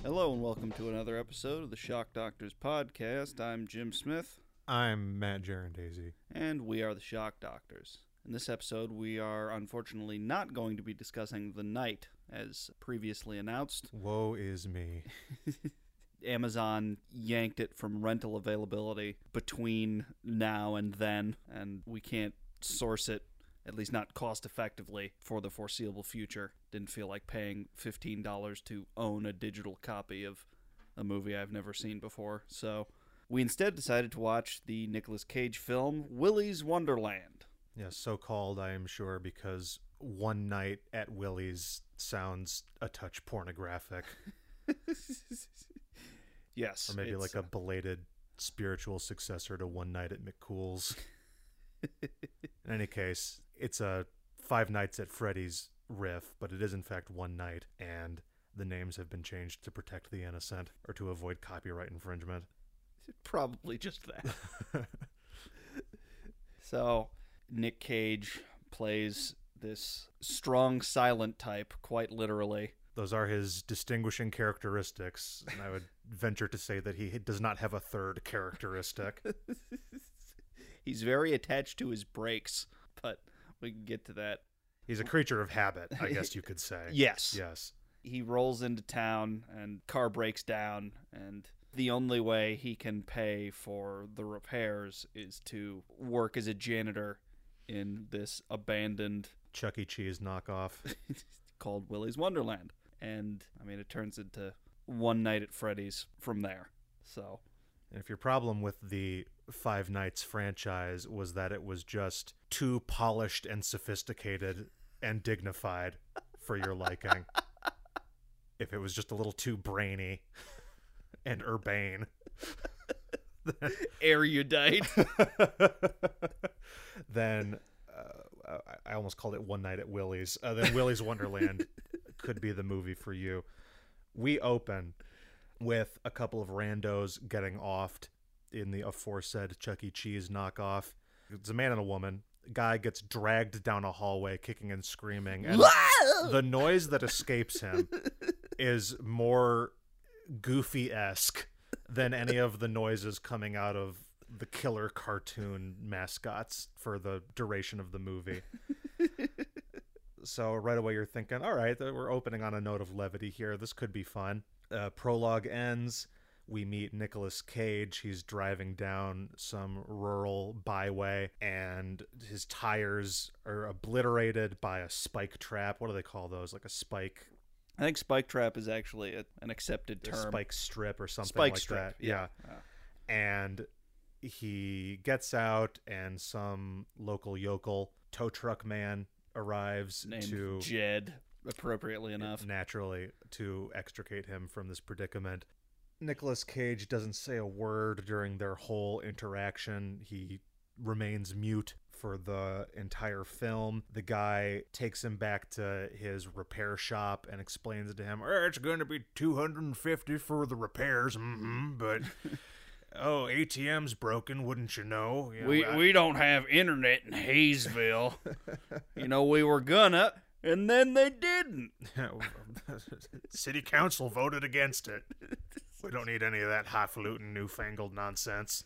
Hello and welcome to another episode of the Shock Doctors podcast. I'm Jim Smith. I'm Matt Jarandese. And we are the Shock Doctors. In this episode, we are unfortunately not going to be discussing The Night, as previously announced. Woe is me. Amazon yanked it from rental availability between now and then, and we can't source it, at least not cost effectively, for the foreseeable future. Didn't feel like paying $15 to own a digital copy of a movie I've never seen before. So we instead decided to watch the Nicolas Cage film Willy's Wonderland. Yes, so called, I am sure, because One Night at Willy's sounds a touch pornographic. Yes. Or maybe like a belated spiritual successor to One Night at McCool's. In any case, it's a Five Nights at Freddy's riff, but it is in fact One Night, and the names have been changed to protect the innocent or to avoid copyright infringement. Probably just that. So, Nick Cage plays this strong silent type, quite literally. Those are his distinguishing characteristics, and I would venture to say that he does not have a third characteristic. He's very attached to his brakes, but we can get to that. He's a creature of habit, I guess you could say. Yes. Yes. He rolls into town, and car breaks down, and the only way he can pay for the repairs is to work as a janitor in this abandoned Chuck E. Cheese knockoff called Willy's Wonderland. And, I mean, it turns into One Night at Freddy's from there. So, and if your problem with the Five Nights franchise was that it was just too polished and sophisticated and dignified for your liking, if it was just a little too brainy and urbane, erudite, then I almost called it One Night at Willy's. Then Willy's Wonderland could be the movie for you. We open with a couple of randos getting offed in the aforesaid Chuck E. Cheese knockoff. It's a man and a woman. Guy gets dragged down a hallway kicking and screaming, and the noise that escapes him is more Goofy-esque than any of the noises coming out of the killer cartoon mascots for the duration of the movie. So right away you're thinking, all right, we're opening on a note of levity here. This could be fun. Prologue ends. We meet Nicolas Cage. He's driving down some rural byway, and his tires are obliterated by a spike trap. What do they call those? Like a spike? I think spike trap is actually an accepted term. A spike strip or something spike like strip, that. Yeah. And he gets out, and some local yokel tow truck man arrives named Jed, appropriately enough. Naturally, to extricate him from this predicament. Nicolas Cage doesn't say a word during their whole interaction. He remains mute for the entire film. The guy takes him back to his repair shop and explains it to him. It's going to be $250 for the repairs, but ATM's broken, wouldn't you know? We don't have internet in Hayesville. We were gonna, and then they didn't. City council voted against it. We don't need any of that highfalutin newfangled nonsense.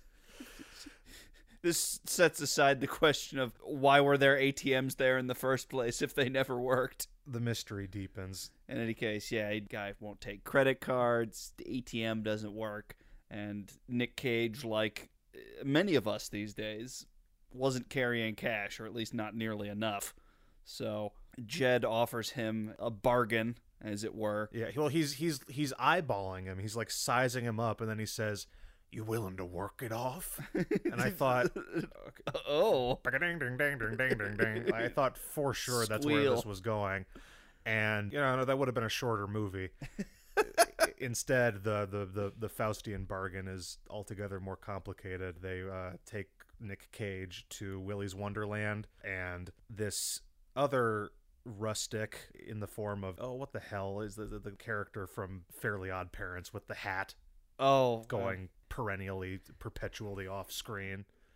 This sets aside the question of why were there ATMs there in the first place if they never worked. The mystery deepens. In any case, guy won't take credit cards, the ATM doesn't work, and Nick Cage, like many of us these days, wasn't carrying cash, or at least not nearly enough. So Jed offers him a bargain, as it were. Yeah, well, he's eyeballing him. He's like sizing him up, and then he says, "You willing to work it off?" And I thought, oh, ding, ding, ding, ding, ding, ding, ding. I thought for sure that's where this was going, and that would have been a shorter movie. Instead, the Faustian bargain is altogether more complicated. They take Nick Cage to Willy's Wonderland, and this other rustic in the form of, what the hell is the character from Fairly Odd Parents with the hat going perpetually off screen.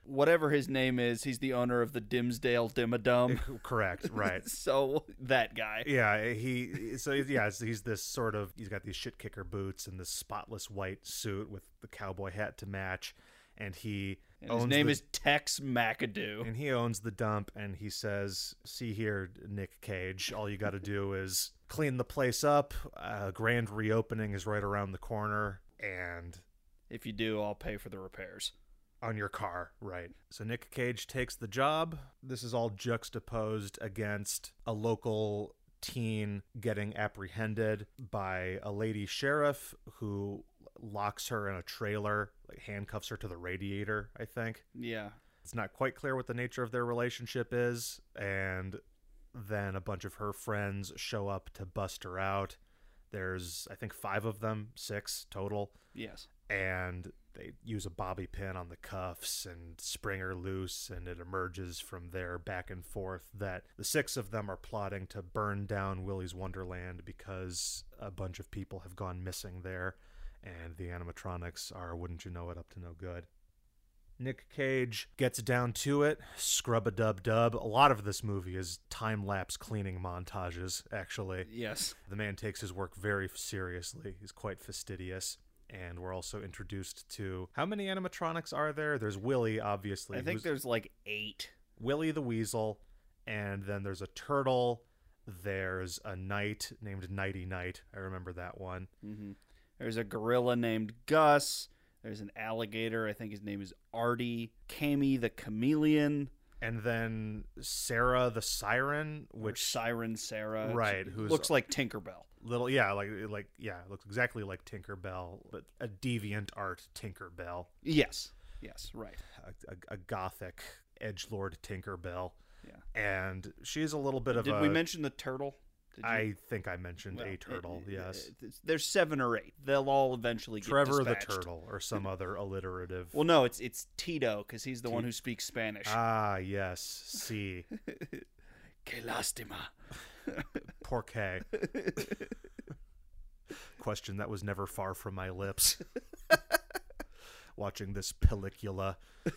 whatever his name is, he's the owner of the Dimsdale Dimmadome. Correct, right. So that guy. Yeah, he's this sort of, he's got these shit kicker boots and this spotless white suit with the cowboy hat to match, and his name is Tex McAdoo. And he owns the dump, and he says, "See here, Nick Cage, all you got to do is clean the place up. Grand reopening is right around the corner, and if you do, I'll pay for the repairs." On your car, right. So Nick Cage takes the job. This is all juxtaposed against a local teen getting apprehended by a lady sheriff who locks her in a trailer, like handcuffs her to the radiator, I think. Yeah. It's not quite clear what the nature of their relationship is, and then a bunch of her friends show up to bust her out. There's, I think, 5 of them, 6 total. Yes. And they use a bobby pin on the cuffs and spring her loose, and it emerges from there back and forth that the 6 of them are plotting to burn down Willy's Wonderland because a bunch of people have gone missing there, and the animatronics are, wouldn't you know it, up to no good. Nick Cage gets down to it, scrub-a-dub-dub. A lot of this movie is time-lapse cleaning montages, actually. Yes. The man takes his work very seriously. He's quite fastidious. And we're also introduced to, how many animatronics are there? There's Willy, obviously. I think there's like 8. Willy the Weasel, and then there's a turtle. There's a knight named Nighty Night. I remember that one. Mm-hmm. There's a gorilla named Gus. There's an alligator. I think his name is Artie. Cammy the chameleon. And then Sarah the siren, which Siren Sarah, right, who looks like Tinkerbell. Looks exactly like Tinkerbell, but a deviant art Tinkerbell. Yes, right. A gothic edgelord Tinkerbell. Yeah, and she's a little bit of Did we mention the turtle? I think I mentioned a turtle, yes. There's 7 or 8. They'll all eventually get Trevor dispatched. the turtle, or some other alliterative. Well, no, it's Tito, because he's the one who speaks Spanish. Ah, yes. Sí. Que lástima. Por qué? Question that was never far from my lips. Watching this pellicula.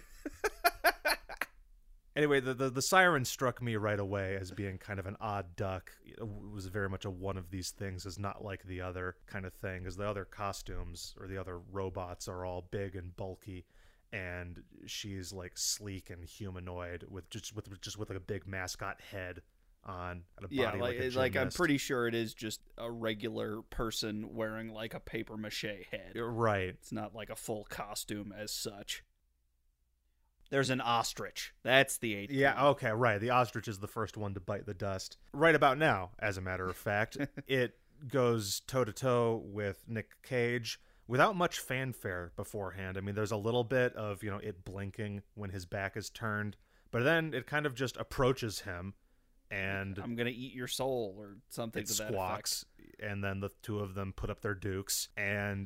Anyway, the siren struck me right away as being kind of an odd duck. It was very much a one of these things is not like the other kind of thing, as the other costumes or the other robots are all big and bulky, and she's like sleek and humanoid with like a big mascot head on and a body like a gymnast. I'm pretty sure it is just a regular person wearing like a paper mache head. Right. It's not like a full costume as such. There's an ostrich. That's the 8th. Yeah, okay, right. The ostrich is the first one to bite the dust. Right about now, as a matter of fact. It goes toe-to-toe with Nick Cage without much fanfare beforehand. I mean, there's a little bit of, it blinking when his back is turned, but then it kind of just approaches him, and I'm going to eat your soul, or something to that effect. It squawks, and then the 2 of them put up their dukes, and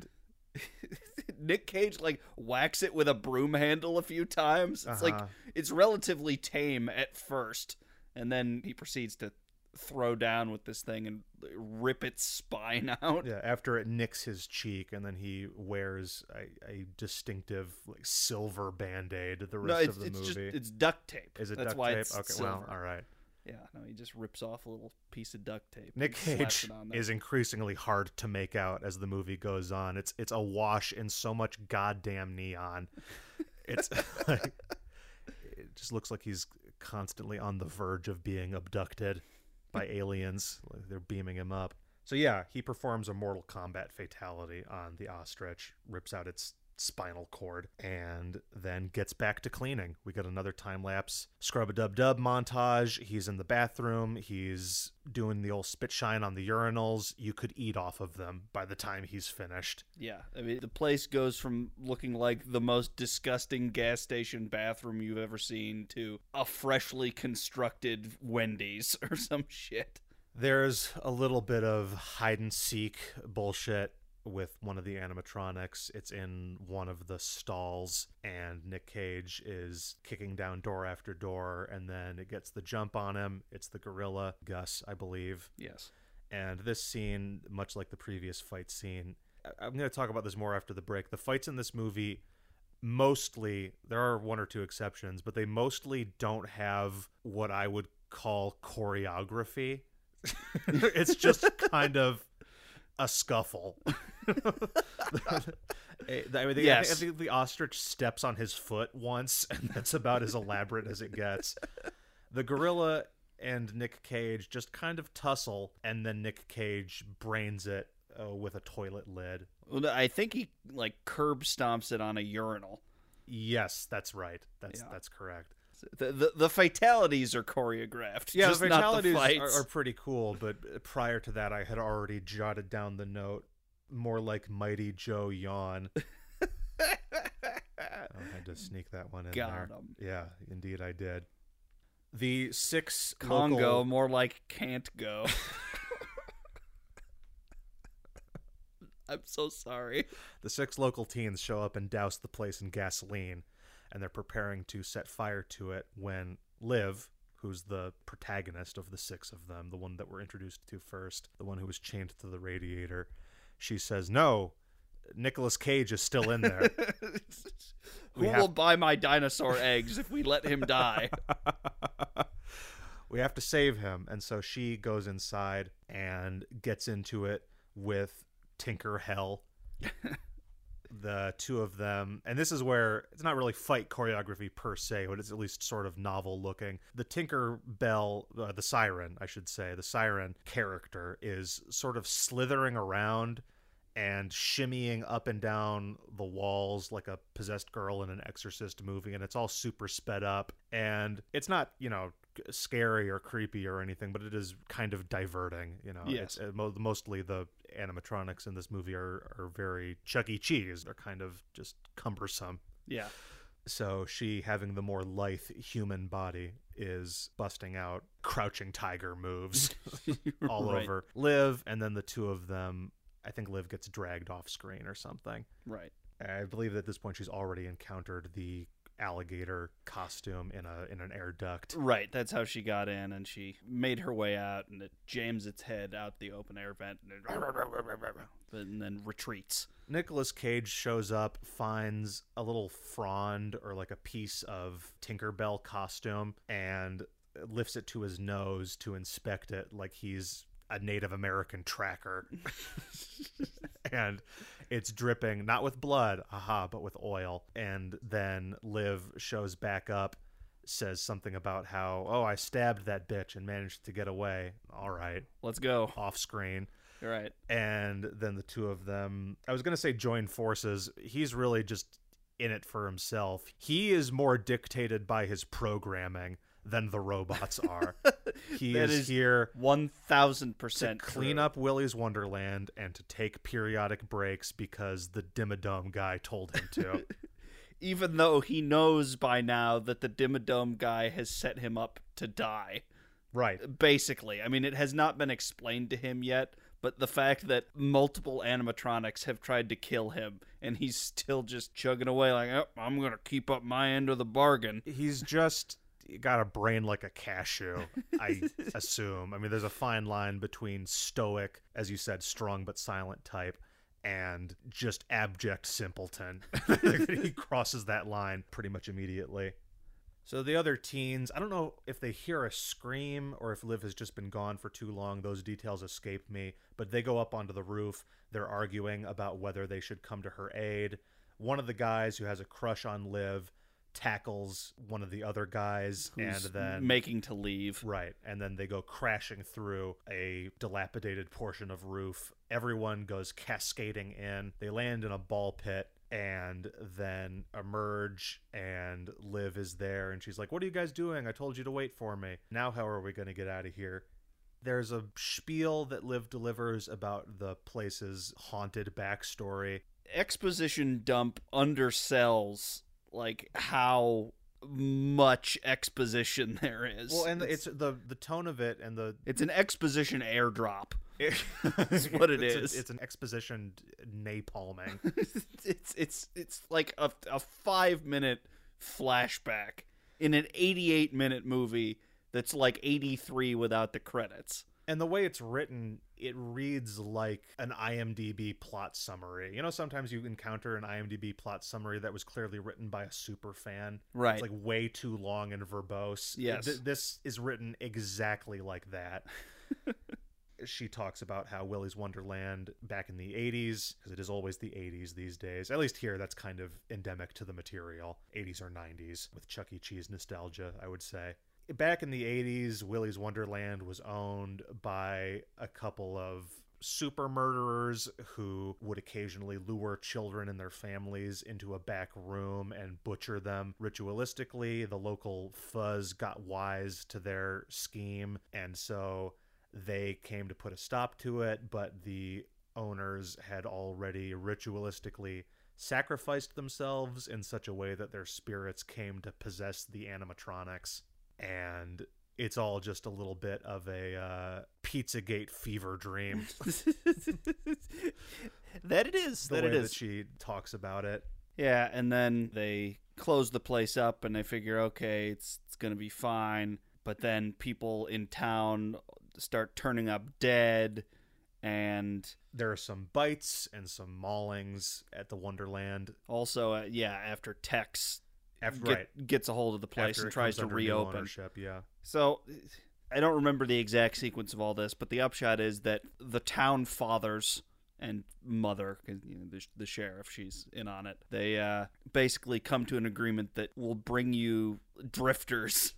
Nick Cage whacks it with a broom handle a few times. It's it's relatively tame at first, and then he proceeds to throw down with this thing and rip its spine out. Yeah, after it nicks his cheek, and then he wears a distinctive silver band-aid the rest of the movie. It's duct tape. Is it That's duct why tape? It's okay, silver. well, all right. Yeah, no, he just rips off a little piece of duct tape. Nick Cage is increasingly hard to make out as the movie goes on. It's awash in so much goddamn neon. It's it just looks like he's constantly on the verge of being abducted by aliens. They're beaming him up. So yeah, he performs a Mortal Kombat fatality on the ostrich, rips out its spinal cord, and then gets back to cleaning. We got another time-lapse scrub-a-dub-dub montage. He's in the bathroom. He's doing the old spit shine on the urinals. You could eat off of them by the time he's finished. Yeah, I mean, the place goes from looking like the most disgusting gas station bathroom you've ever seen to a freshly constructed Wendy's or some shit. There's a little bit of hide-and-seek bullshit with one of the animatronics. It's in one of the stalls, and Nick Cage is kicking down door after door, and then it gets the jump on him. It's the gorilla, Gus, I believe. Yes. And this scene, much like the previous fight scene, I'm going to talk about this more after the break. The fights in this movie mostly, there are one or two exceptions, but they mostly don't have what I would call choreography. It's just kind of a scuffle. I think the ostrich steps on his foot once, and that's about as elaborate as it gets. The gorilla and Nick Cage just kind of tussle, and then Nick Cage brains it with a toilet lid. Well, I think he like curb stomps it on a urinal. Yes, that's right. That's correct. The fatalities are choreographed. Yeah, just the fatalities not the fights. are pretty cool, but prior to that, I had already jotted down the note, more like Mighty Joe yawn. I had to sneak that one in Got there. him. Yeah, indeed I did. The 6 Congo, local... more like can't go. I'm so sorry. The 6 local teens show up and douse the place in gasoline, and they're preparing to set fire to it when Liv, who's the protagonist of the 6 of them, the one that we're introduced to first, the one who was chained to the radiator, she says, "No, Nicolas Cage is still in there." Who will buy my dinosaur eggs if we let him die? We have to save him. And so she goes inside and gets into it with Tinker Hell. The 2 of them, and this is where it's not really fight choreography per se, but it's at least sort of novel looking. The Tinker Bell, the siren, I should say, the siren character is sort of slithering around and shimmying up and down the walls like a possessed girl in an Exorcist movie, and it's all super sped up, and it's not, scary or creepy or anything, but it is kind of diverting. Yes. It's, mostly the animatronics in this movie are very Chuck E. Cheese. They're kind of just cumbersome. Yeah. So she, having the more lithe human body, is busting out crouching tiger moves all Right. over Liv, and then the 2 of them, I think Liv gets dragged off screen or something. Right. I believe that at this point she's already encountered the alligator costume in an air duct. Right, that's how she got in, and she made her way out, and it jams its head out the open air vent, and then retreats. Nicolas Cage shows up, finds a little frond or like a piece of Tinkerbell costume, and lifts it to his nose to inspect it like he's a Native American tracker. And it's dripping, not with blood, but with oil. And then Liv shows back up, says something about how, I stabbed that bitch and managed to get away. All right. Let's go. Off screen. All right. And then the 2 of them, I was going to say join forces. He's really just in it for himself. He is more dictated by his programming than the robots are. He is here 1,000% to clean up Willy's Wonderland and to take periodic breaks because the Dimmadome guy told him to. Even though he knows by now that the Dimmadome guy has set him up to die. Right. Basically. I mean, it has not been explained to him yet, but the fact that multiple animatronics have tried to kill him and he's still just chugging away like, I'm going to keep up my end of the bargain. He's just got a brain like a cashew, I assume. I mean, there's a fine line between stoic, as you said, strong but silent type, and just abject simpleton. He crosses that line pretty much immediately. So the other teens, I don't know if they hear a scream or if Liv has just been gone for too long. Those details escape me, but they go up onto the roof. They're arguing about whether they should come to her aid. One of the guys who has a crush on Liv tackles one of the other guys Who's and then making to leave. Right, and then they go crashing through a dilapidated portion of roof. Everyone goes cascading in. They land in a ball pit and then emerge, and Liv is there, and she's like, "What are you guys doing? I told you to wait for me. Now how are we going to get out of here?" There's a spiel that Liv delivers about the place's haunted backstory. Exposition dump undersells like how much exposition there is. Well, and it's the tone of it, and it's an exposition airdrop. That's what it is. It's an exposition napalming. it's like a 5-minute flashback in an 88-minute movie that's like 83 without the credits. And the way it's written it reads like an IMDb plot summary. You know, sometimes you encounter an IMDb plot summary that was clearly written by a super fan. Right. It's like way too long and verbose. Yes. This is written exactly like that. She talks about how Willy's Wonderland back in the 80s, because it is always the 80s these days. At least here, that's kind of endemic to the material. 80s or 90s, with Chuck E. Cheese nostalgia, I would say. Back in the 80s, Willy's Wonderland was owned by a couple of super murderers who would occasionally lure children and their families into a back room and butcher them ritualistically. The local fuzz got wise to their scheme, and so they came to put a stop to it, but the owners had already ritualistically sacrificed themselves in such a way that their spirits came to possess the animatronics. And it's all just a little bit of a Pizzagate fever dream. That it is. The way that she talks about it. Yeah, and then they close the place up and they figure, okay, it's going to be fine. But then people in town start turning up dead, and there are some bites and some maulings at the Wonderland. Also, after Tex right. gets a hold of the place and tries to reopen. Yeah. So I don't remember the exact sequence of all this, but the upshot is that the town fathers and mother, because the sheriff, she's in on it, they basically come to an agreement that will bring you drifters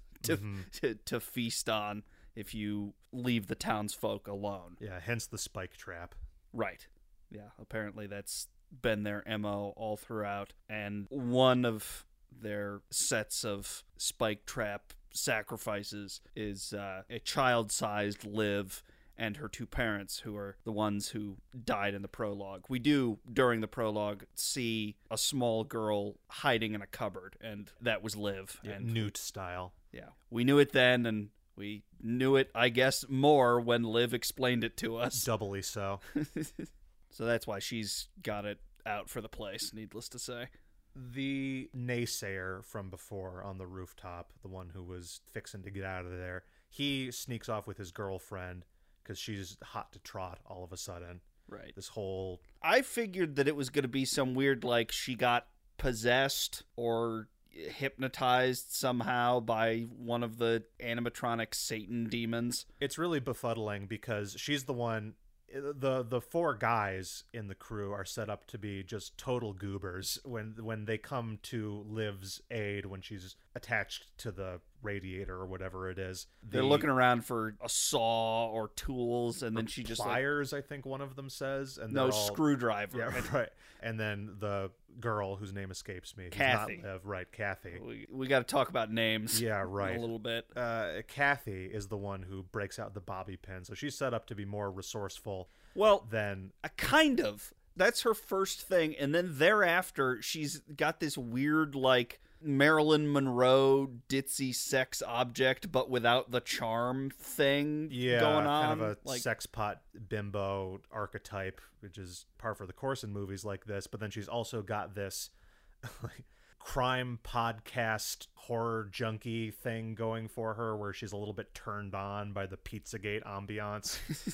to feast on if you leave the townsfolk alone. Yeah, hence the spike trap. Right. Yeah, apparently that's been their MO all throughout. And one of their sets of spike trap sacrifices is a child-sized Liv and her two parents, who are the ones who died in the prologue. We do, during the prologue, see a small girl hiding in a cupboard, and that was Liv. Yeah, and Newt style. Yeah. We knew it then, and we knew it, I guess, more when Liv explained it to us. Doubly so. So that's why she's got it out for the place, needless to say. The naysayer from before on the rooftop, the one who was fixing to get out of there, he sneaks off with his girlfriend because she's hot to trot all of a sudden. Right. This whole... I figured that it was going to be some weird, like, she got possessed or hypnotized somehow by one of the animatronic Satan demons. It's really befuddling because she's the one... The four guys in the crew are set up to be just total goobers when they come to Liv's aid when she's attached to the radiator or whatever it is. They're looking around for a saw or tools, and then she just pliers, I think one of them says, and no, screwdriver. Yeah, right. And then the girl whose name escapes me, Kathy. Who's not Liv, right? Kathy. We got to talk about names. Yeah, right. A little bit. Kathy is the one who breaks out the bobby pin, so she's set up to be more resourceful. Well, than kind of. That's her first thing, and then thereafter, she's got this weird, like, Marilyn Monroe ditzy sex object, but without the charm thing going on. Kind of a sex pot bimbo archetype, which is par for the course in movies like this. But then she's also got this like crime podcast horror junkie thing going for her, where she's a little bit turned on by the Pizzagate ambiance.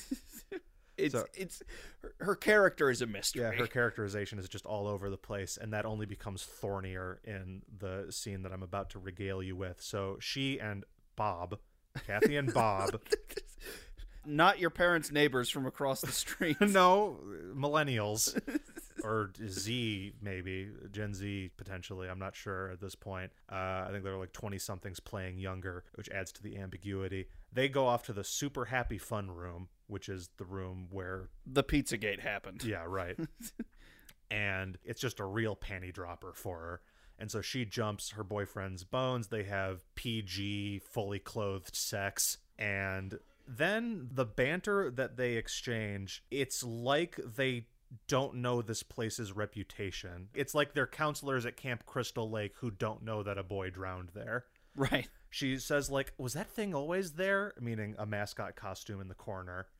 It's her character is a mystery. Yeah, her characterization is just all over the place, and that only becomes thornier in the scene that I'm about to regale you with. So she and Bob, Kathy and Bob, not your parents' neighbors from across the street. No, millennials. Or Z, maybe. Gen Z, potentially. I'm not sure at this point. I think they're like 20-somethings playing younger, which adds to the ambiguity. They go off to the super happy fun room, which is the room where... the Pizzagate happened. Yeah, right. And it's just a real panty dropper for her. And so she jumps her boyfriend's bones. They have PG, fully clothed sex. And then the banter that they exchange, it's like they don't know this place's reputation. It's like they're counselors at Camp Crystal Lake who don't know that a boy drowned there. Right. She says, like, was that thing always there? Meaning a mascot costume in the corner.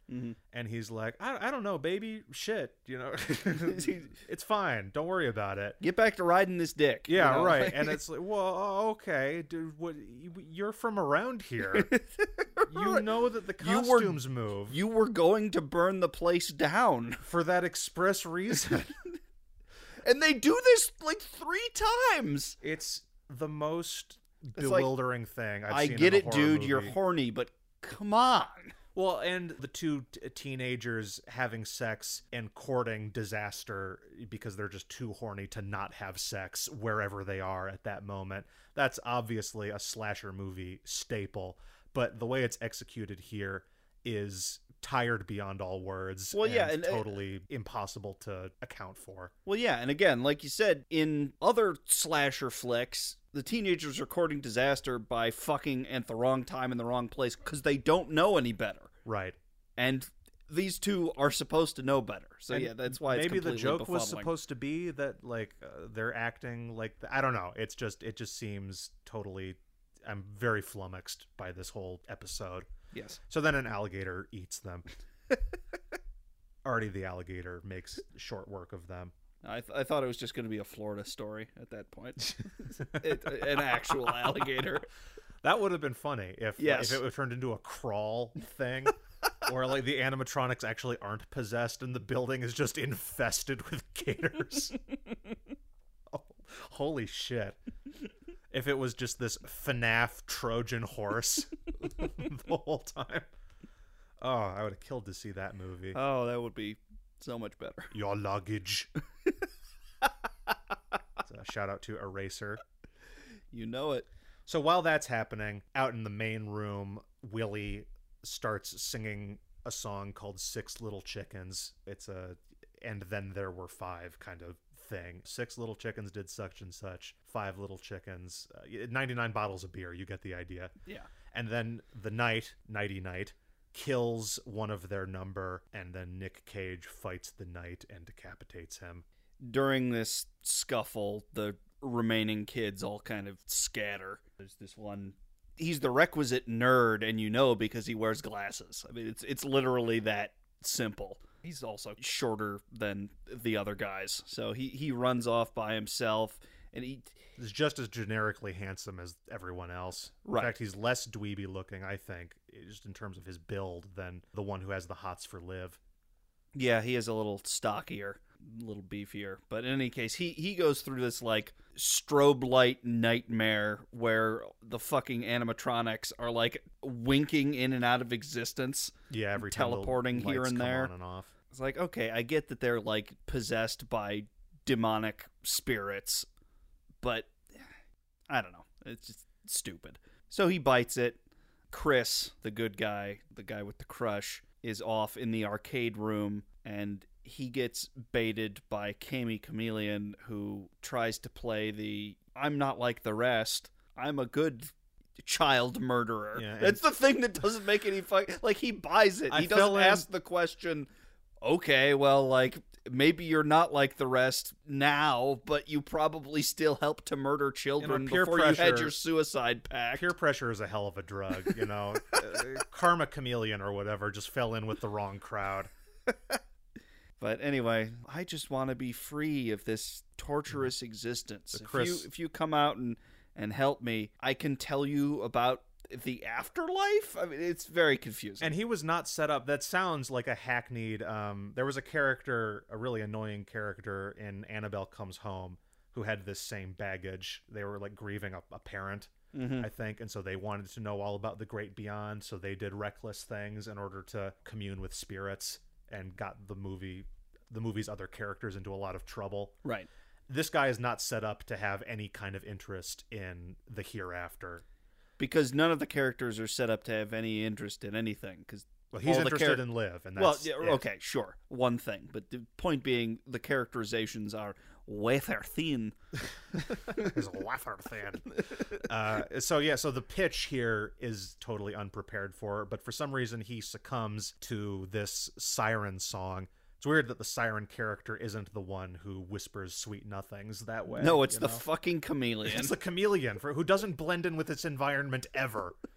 And he's like, I don't know, baby, shit, it's fine, don't worry about it. Get back to riding this dick. Yeah, right. And it's like, well, okay, dude, you're from around here. You know that the costumes move. You were going to burn the place down for that express reason. And they do this like 3 times. It's the most bewildering thing I've seen. I get it, dude. Movie. You're horny, but come on. Well, and the 2 teenagers having sex and courting disaster because they're just too horny to not have sex wherever they are at that moment. That's obviously a slasher movie staple, but the way it's executed here is tired beyond all words. Well, yeah, and totally impossible to account for. Well, yeah, and again, like you said, in other slasher flicks, the teenagers are courting disaster by fucking at the wrong time in the wrong place because they don't know any better. Right. And these 2 are supposed to know better. So and yeah, that's why it's maybe completely the joke befuddling. was supposed to be that like they're acting like I don't know. It just seems totally. I'm very flummoxed by this whole episode. Yes. So then an alligator eats them. Already the alligator makes short work of them. I thought it was just going to be a Florida story at that point. An actual alligator. That would have been funny if it would turned into a crawl thing. Or like the animatronics actually aren't possessed and the building is just infested with gators. Oh, holy shit. If it was just this FNAF Trojan horse the whole time. Oh, I would have killed to see that movie. Oh, that would be so much better. Your luggage. So, shout out to Eraser. You know it. So while that's happening, out in the main room, Willie starts singing a song called 6 Little Chickens. It's a and then there were 5 kind of thing. 6 little chickens did such and such. 5 little chickens. 99 bottles of beer. You get the idea. Yeah. And then the Nighty Night, kills one of their number, and then Nick Cage fights the Knight and decapitates him. During this scuffle, the remaining kids all kind of scatter. There's this one. He's the requisite nerd, and you know because he wears glasses. I mean, it's literally that simple. He's also shorter than the other guys, so he runs off by himself, and he's just as generically handsome as everyone else. Right. In fact, he's less dweeby looking, I think, just in terms of his build, than the one who has the hots for Liv. Yeah, he is a little stockier, a little beefier. But in any case, he goes through this, like, strobe light nightmare where the fucking animatronics are, like, winking in and out of existence. Yeah, every time teleporting the here and come there. On and off. It's like, okay, I get that they're, like, possessed by demonic spirits, but I don't know. It's just stupid. So he bites it. Chris, the good guy, the guy with the crush, is off in the arcade room, and he gets baited by Kami Chameleon, who tries to play the I'm not like the rest, I'm a good child murderer. Yeah, that's the thing that doesn't make any like, he buys it. He doesn't ask the question, okay, well, like, maybe you're not like the rest now, but you probably still helped to murder children before you had your suicide pact. Peer pressure is a hell of a drug, you know. Karma Chameleon or whatever just fell in with the wrong crowd. But anyway, I just want to be free of this torturous existence. If you come out and help me, I can tell you about the afterlife. I mean, it's very confusing. And he was not set up. That sounds like a hackneyed. There was a character, a really annoying character in Annabelle Comes Home, who had this same baggage. They were like grieving a parent, I think, and so they wanted to know all about the great beyond. So they did reckless things in order to commune with spirits, and got the movie's other characters into a lot of trouble. Right. This guy is not set up to have any kind of interest in the hereafter. Because none of the characters are set up to have any interest in anything. Because he's interested in Liv, and that's okay, sure, one thing. But the point being, the characterizations are wafer thin. Is wafer thin. So the pitch here is totally unprepared for, but for some reason he succumbs to this siren song. It's weird that the siren character isn't the one who whispers sweet nothings that way. No, it's the fucking chameleon. It's the chameleon who doesn't blend in with its environment ever.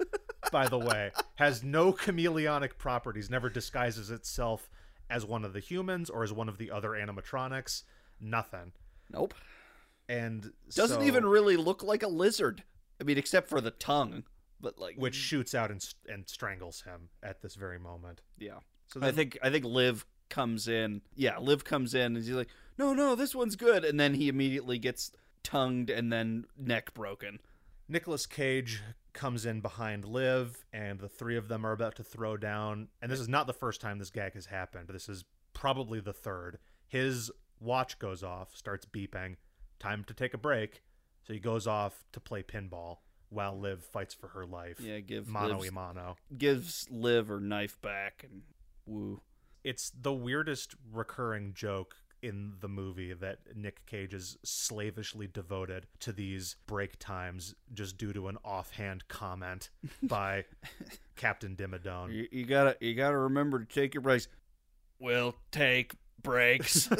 by the way, has no chameleonic properties, never disguises itself as one of the humans or as one of the other animatronics. Nothing. Nope. And doesn't even really look like a lizard. I mean, except for the tongue, but like which shoots out and strangles him at this very moment. Yeah. So I think Liv comes in. Yeah, Liv comes in and he's like, "No, this one's good." And then he immediately gets tongued and then neck broken. Nicolas Cage comes in behind Liv, and the three of them are about to throw down. And this is not the first time this gag has happened. This is probably the third. His watch goes off, starts beeping. Time to take a break. So he goes off to play pinball while Liv fights for her life. Yeah, gives Liv her knife back, and woo. It's the weirdest recurring joke in the movie that Nick Cage is slavishly devoted to these break times just due to an offhand comment by Captain Dimmadome. You gotta remember to take your breaks. We'll take breaks.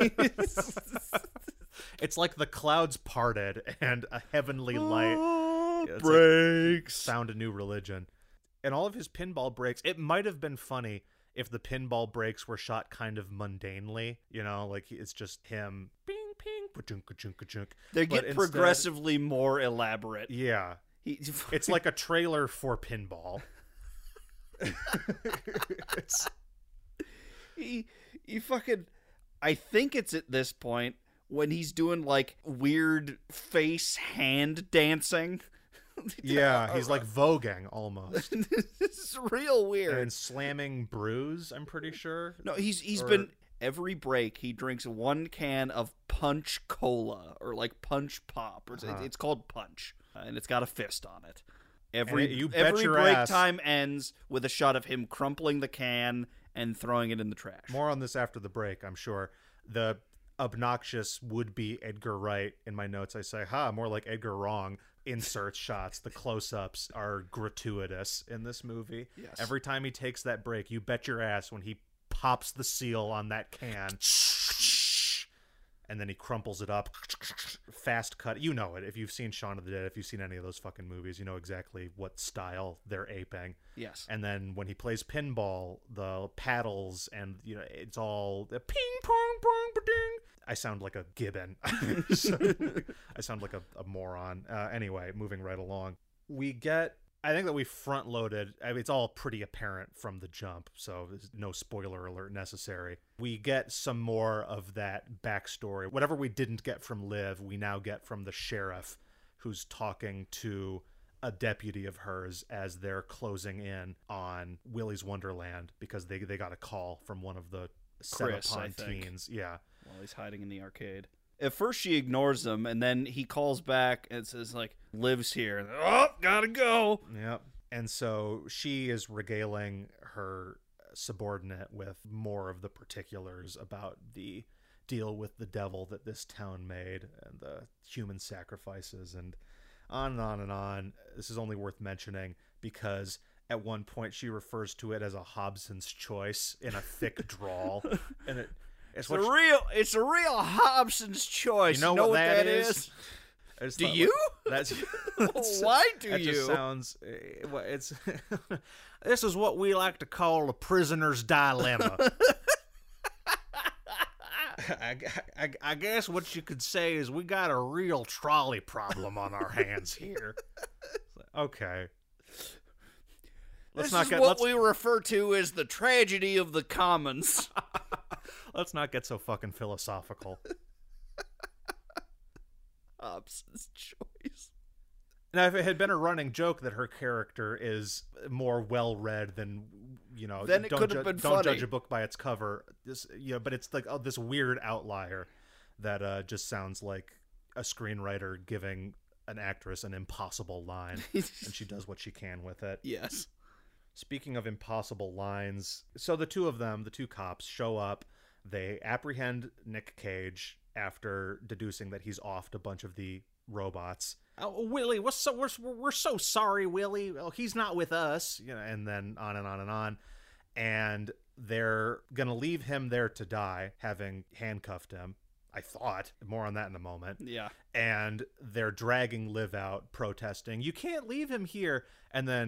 It's like the clouds parted and a heavenly light breaks found a new religion. And all of his pinball breaks, it might have been funny if the pinball breaks were shot kind of mundanely, like it's just him ping ping ka-chunk ka-chunk ka-chunk. They get progressively more elaborate. Yeah. It's like a trailer for pinball. He fucking, I think it's at this point when he's doing like weird face hand dancing. Yeah, he's like voguing almost. It's real weird. And slamming brews, I'm pretty sure. No, he's been every break he drinks one can of Punch Cola or like Punch Pop, or it's called Punch, and it's got a fist on it. Every break time ends with a shot of him crumpling the can and throwing it in the trash. More on this after the break, I'm sure. The obnoxious would-be Edgar Wright, in my notes I say, more like Edgar Wrong. Insert shots, the close-ups are gratuitous in this movie. Yes. Every time he takes that break, you bet your ass when he pops the seal on that can and then he crumples it up, fast cut. You know it. If you've seen Shaun of the Dead, if you've seen any of those fucking movies, you know exactly what style they're aping. Yes. And then when he plays pinball, the paddles and it's all the ping pong pong ba-ding. I sound like a gibbon. I sound like a moron. Anyway, moving right along. I think that we front-loaded, it's all pretty apparent from the jump, so there's no spoiler alert necessary. We get some more of that backstory. Whatever we didn't get from Liv, we now get from the sheriff, who's talking to a deputy of hers as they're closing in on Willy's Wonderland, because they got a call from one of the set-upon teens. Yeah. While he's hiding in the arcade. At first she ignores him, and then he calls back and says, like, Liv's here. And, gotta go. Yep. And so she is regaling her subordinate with more of the particulars about the deal with the devil that this town made and the human sacrifices and on and on and on. This is only worth mentioning because at one point she refers to it as a Hobson's choice in a thick drawl. And it's a real Hobson's choice. You know what that is? Do you? That's why do that you? Just sounds. It's this is what we like to call a prisoner's dilemma. I guess what you could say is we got a real trolley problem on our hands here. Okay. This is what we refer to as the tragedy of the commons. Let's not get so fucking philosophical. Hobson's choice. Now, if it had been a running joke that her character is more well-read than, then it could have been funny. Don't judge a book by its cover. But it's like this weird outlier that just sounds like a screenwriter giving an actress an impossible line, and she does what she can with it. Yes. Speaking of impossible lines, so the two cops show up. They apprehend Nick Cage after deducing that he's offed a bunch of the robots. Oh, Willy, we're so sorry, Willy. Oh, he's not with us. And then on and on and on. And they're gonna leave him there to die, having handcuffed him. I thought. More on that in a moment. Yeah. And they're dragging Liv out, protesting, "You can't leave him here." And then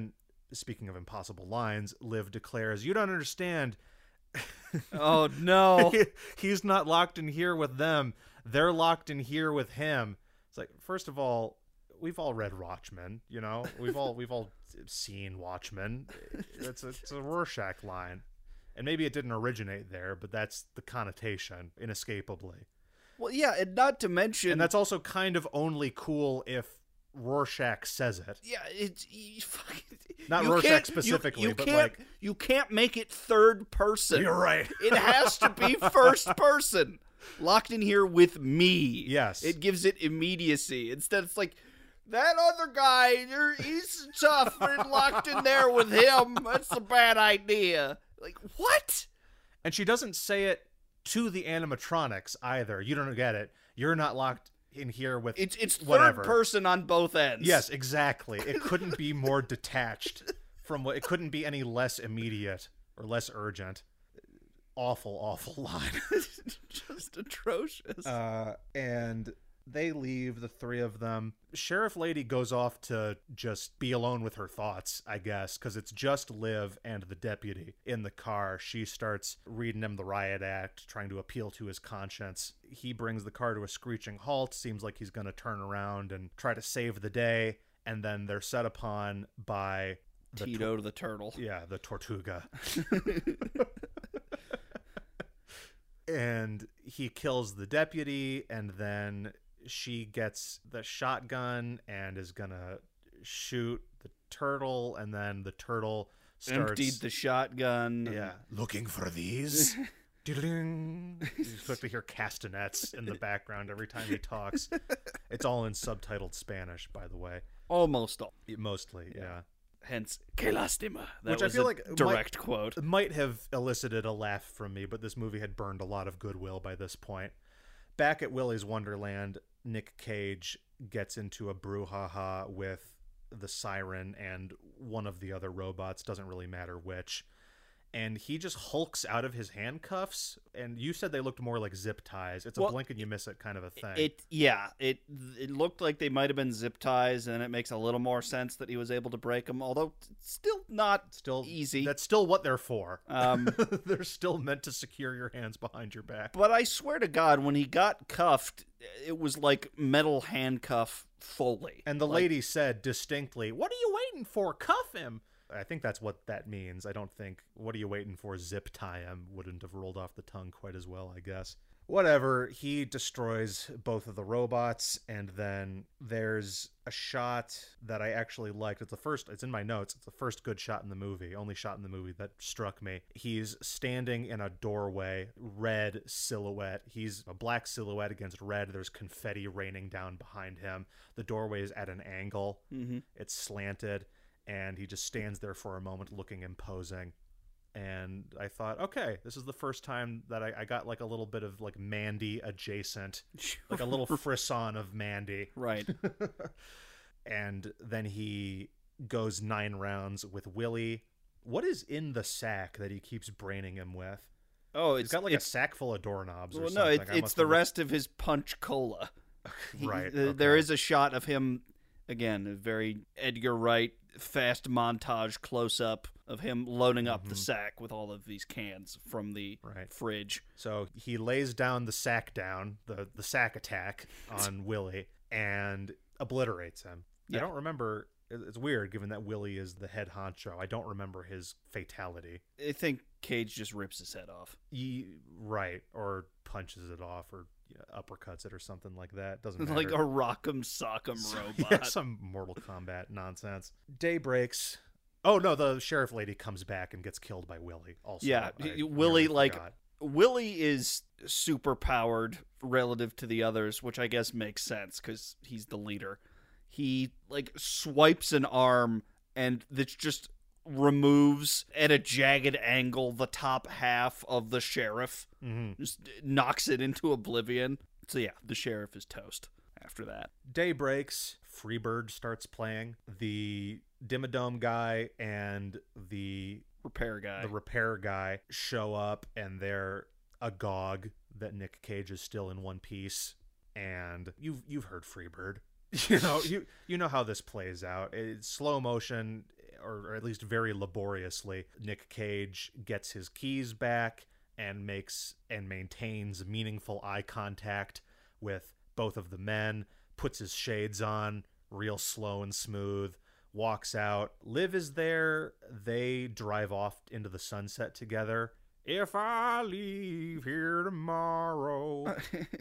speaking of impossible lines, Liv declares, "You don't understand. Oh, no. He's not locked in here with them. They're locked in here with him." It's like, first of all, we've all read Watchmen, you know? We've all seen Watchmen. It's a Rorschach line. And maybe it didn't originate there, but that's the connotation, inescapably. Well, yeah, and not to mention... And that's also kind of only cool if Rorschach says it. Yeah, it's... Not Rorschach specifically, but like... You can't make it third person. You're right. It has to be first person. Locked in here with me. Yes. It gives it immediacy. Instead, it's like, that other guy, he's tough and locked in there with him. That's a bad idea. Like, what? And she doesn't say it to the animatronics either. You don't get it. You're not locked in here with it's third whatever. Person on both ends. Yes, exactly. It couldn't be more detached from what... It couldn't be any less immediate or less urgent. Awful line. Just atrocious. And they leave, the three of them. Sheriff Lady goes off to just be alone with her thoughts, I guess, because it's just Liv and the deputy in the car. She starts reading him the riot act, trying to appeal to his conscience. He brings the car to a screeching halt. Seems like he's going to turn around and try to save the day. And then they're set upon by... Tito the turtle. Yeah, the Tortuga. And he kills the deputy, and then she gets the shotgun and is gonna shoot the turtle, and then the turtle starts... Emptied the shotgun. Yeah. Looking for these? Ding. You expect to hear castanets in the background every time he talks. It's all in subtitled Spanish, by the way. Almost all. Mostly, yeah. Hence, que lastima. That Which was I feel a like direct quote. Might have elicited a laugh from me, but this movie had burned a lot of goodwill by this point. Back at Willy's Wonderland, Nick Cage gets into a brouhaha with the Siren and one of the other robots, doesn't really matter which. And he just hulks out of his handcuffs. And you said they looked more like zip ties. It's a blink and you miss it kind of a thing. It looked like they might have been zip ties, and it makes a little more sense that he was able to break them, although still not easy. That's still what they're for. They're still meant to secure your hands behind your back. But I swear to God, when he got cuffed, it was like metal handcuff Foley. And the lady said distinctly, "What are you waiting for? Cuff him." I think that's what that means. I don't think, "What are you waiting for? Zip tie him," wouldn't have rolled off the tongue quite as well, I guess. Whatever, he destroys both of the robots, and then there's a shot that I actually liked. It's in my notes. It's the first good shot in the movie, only shot in the movie that struck me. He's standing in a doorway, red silhouette. He's a black silhouette against red. There's confetti raining down behind him. The doorway is at an angle. Mm-hmm. It's slanted. And he just stands there for a moment looking imposing. And I thought, okay, this is the first time that I got like a little bit of like Mandy adjacent, like a little frisson of Mandy. Right. And then he goes 9 rounds with Willy. What is in the sack that he keeps braining him with? Oh, he's got like a sack full of doorknobs or something. No, it's the rest of his punch cola. Right. There is a shot of him, again, a very Edgar Wright fast montage close-up of him loading up the sack with all of these cans from the fridge. So he lays down the sack the sack attack on Willy and obliterates him. Yeah. I don't remember. It's weird given that Willy is the head honcho. I don't remember his fatality. I think Cage just rips his head off. Right, or punches it off, or uppercuts it or something like that. Doesn't matter. Like a rock'em sock'em robot. Yeah, some Mortal Kombat nonsense. Day breaks. Oh no, the sheriff lady comes back and gets killed by Willy. Also, yeah, Willy is super powered relative to the others, which I guess makes sense because he's the leader. He like swipes an arm and that's just removes at a jagged angle the top half of the sheriff. Mm-hmm. Just knocks it into oblivion. So yeah, the sheriff is toast after that. Day breaks. Freebird starts playing. The Dimmadome guy and the repair guy show up, and they're agog that Nick Cage is still in one piece. And you've heard Freebird. You know how this plays out. It's slow motion, or at least very laboriously. Nick Cage gets his keys back and maintains meaningful eye contact with both of the men, puts his shades on, real slow and smooth, walks out. Liv is there. They drive off into the sunset together. If I leave here tomorrow.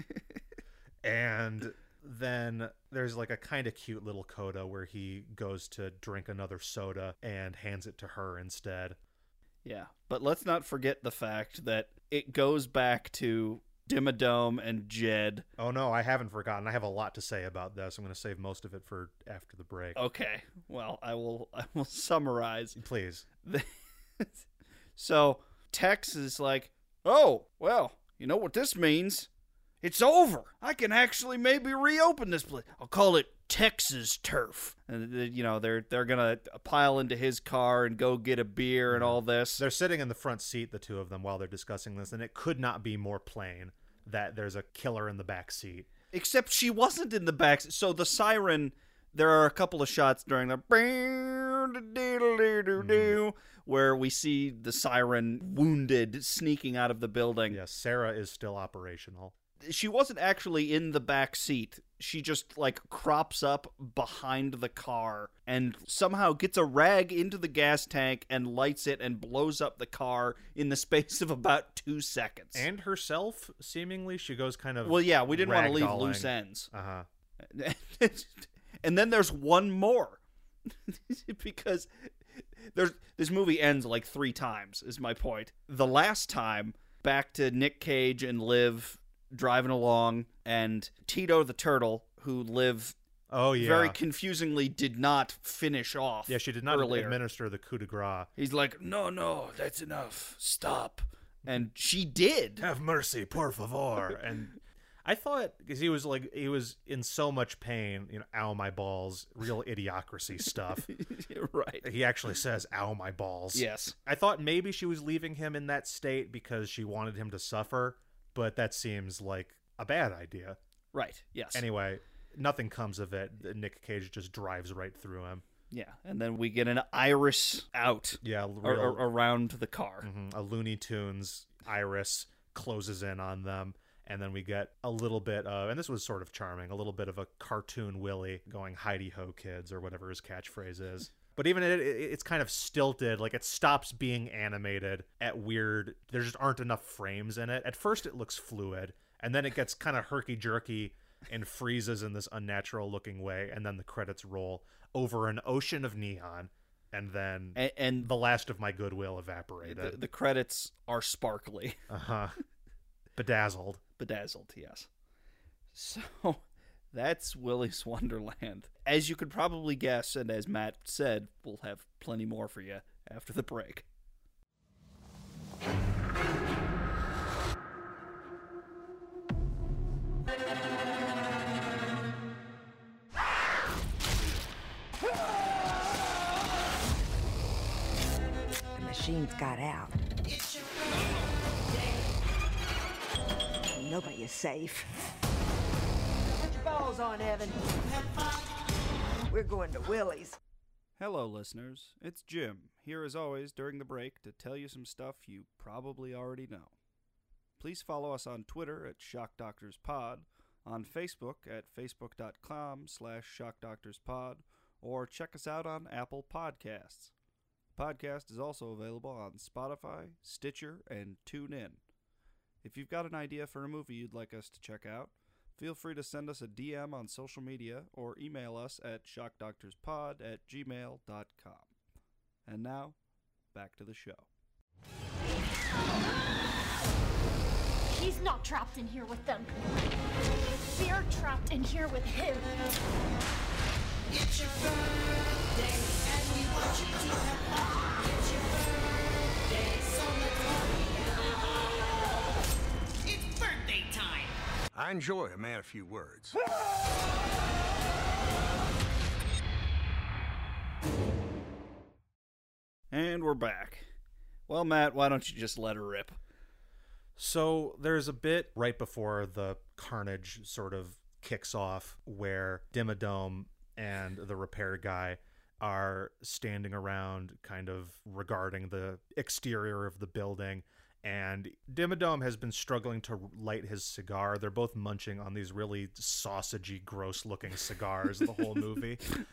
And then there's like a kind of cute little coda where he goes to drink another soda and hands it to her instead. Yeah, but let's not forget the fact that it goes back to Dimmadome and Jed. Oh no, I haven't forgotten. I have a lot to say about this. I'm going to save most of it for after the break. Okay, well, I will summarize. Please. So Tex is like, oh, well, you know what this means? It's over. I can actually maybe reopen this place. I'll call it Texas Turf. And, you know, they're going to pile into his car and go get a beer and all this. They're sitting in the front seat, the two of them, while they're discussing this, and it could not be more plain that there's a killer in the back seat. Except she wasn't in the back. So the siren, there are a couple of shots during the where we see the siren wounded sneaking out of the building. Yes, Sarah is still operational. She wasn't actually in the back seat. She just, like, crops up behind the car and somehow gets a rag into the gas tank and lights it and blows up the car in the space of about 2 seconds. And herself, seemingly, she goes kind of well, yeah, we didn't want to leave ragdolling. loose ends. Uh-huh. And then there's one more. Because this movie ends like 3 times, is my point. The last time, back to Nick Cage and Liv driving along, and Tito the Turtle, who Liv very confusingly did not finish off. Yeah, she did not earlier. administer the coup de grace. He's like, no, that's enough. Stop. And she did. Have mercy, por favor. And I thought, because he was in so much pain, you know, ow my balls, real idiocracy stuff. Right. He actually says, ow my balls. Yes. I thought maybe she was leaving him in that state because she wanted him to suffer, but that seems like a bad idea. Right, yes. Anyway, nothing comes of it. Nick Cage just drives right through him. Yeah, and then we get an iris out around the car. Mm-hmm. A Looney Tunes iris closes in on them, and then we get a little bit of, and this was sort of charming, a little bit of a cartoon Willie going Heidi-ho kids, or whatever his catchphrase is. But even it's kind of stilted, like it stops being animated at weird, there just aren't enough frames in it. At first it looks fluid, and then it gets kind of herky-jerky and freezes in this unnatural looking way, and then the credits roll over an ocean of neon, and then and the last of my goodwill evaporated. The credits are sparkly. Uh-huh. Bedazzled, yes. So that's Willy's Wonderland. As you could probably guess, and as Matt said, we'll have plenty more for you after the break. The machines got out. Nobody is safe. Put your balls on, Evan. We're going to Willie's. Hello, listeners. It's Jim, here as always during the break to tell you some stuff you probably already know. Please follow us on Twitter at ShockDoctorsPod, on Facebook at facebook.com/ShockDoctorsPod, or check us out on Apple Podcasts. The podcast is also available on Spotify, Stitcher, and TuneIn. If you've got an idea for a movie you'd like us to check out, feel free to send us a DM on social media or email us at shockdoctorspod@gmail.com. And now, back to the show. He's not trapped in here with them. We're trapped in here with him. It's your birthday, and we want you to have fun. It's your birthday, so let's party. It's birthday time. I enjoy a man of few words. And we're back. Well, Matt, why don't you just let her rip? So there's a bit right before the carnage sort of kicks off where Dimmadome and the repair guy are standing around kind of regarding the exterior of the building, and Dimmadome has been struggling to light his cigar. They're both munching on these really sausagey, gross-looking cigars the whole movie.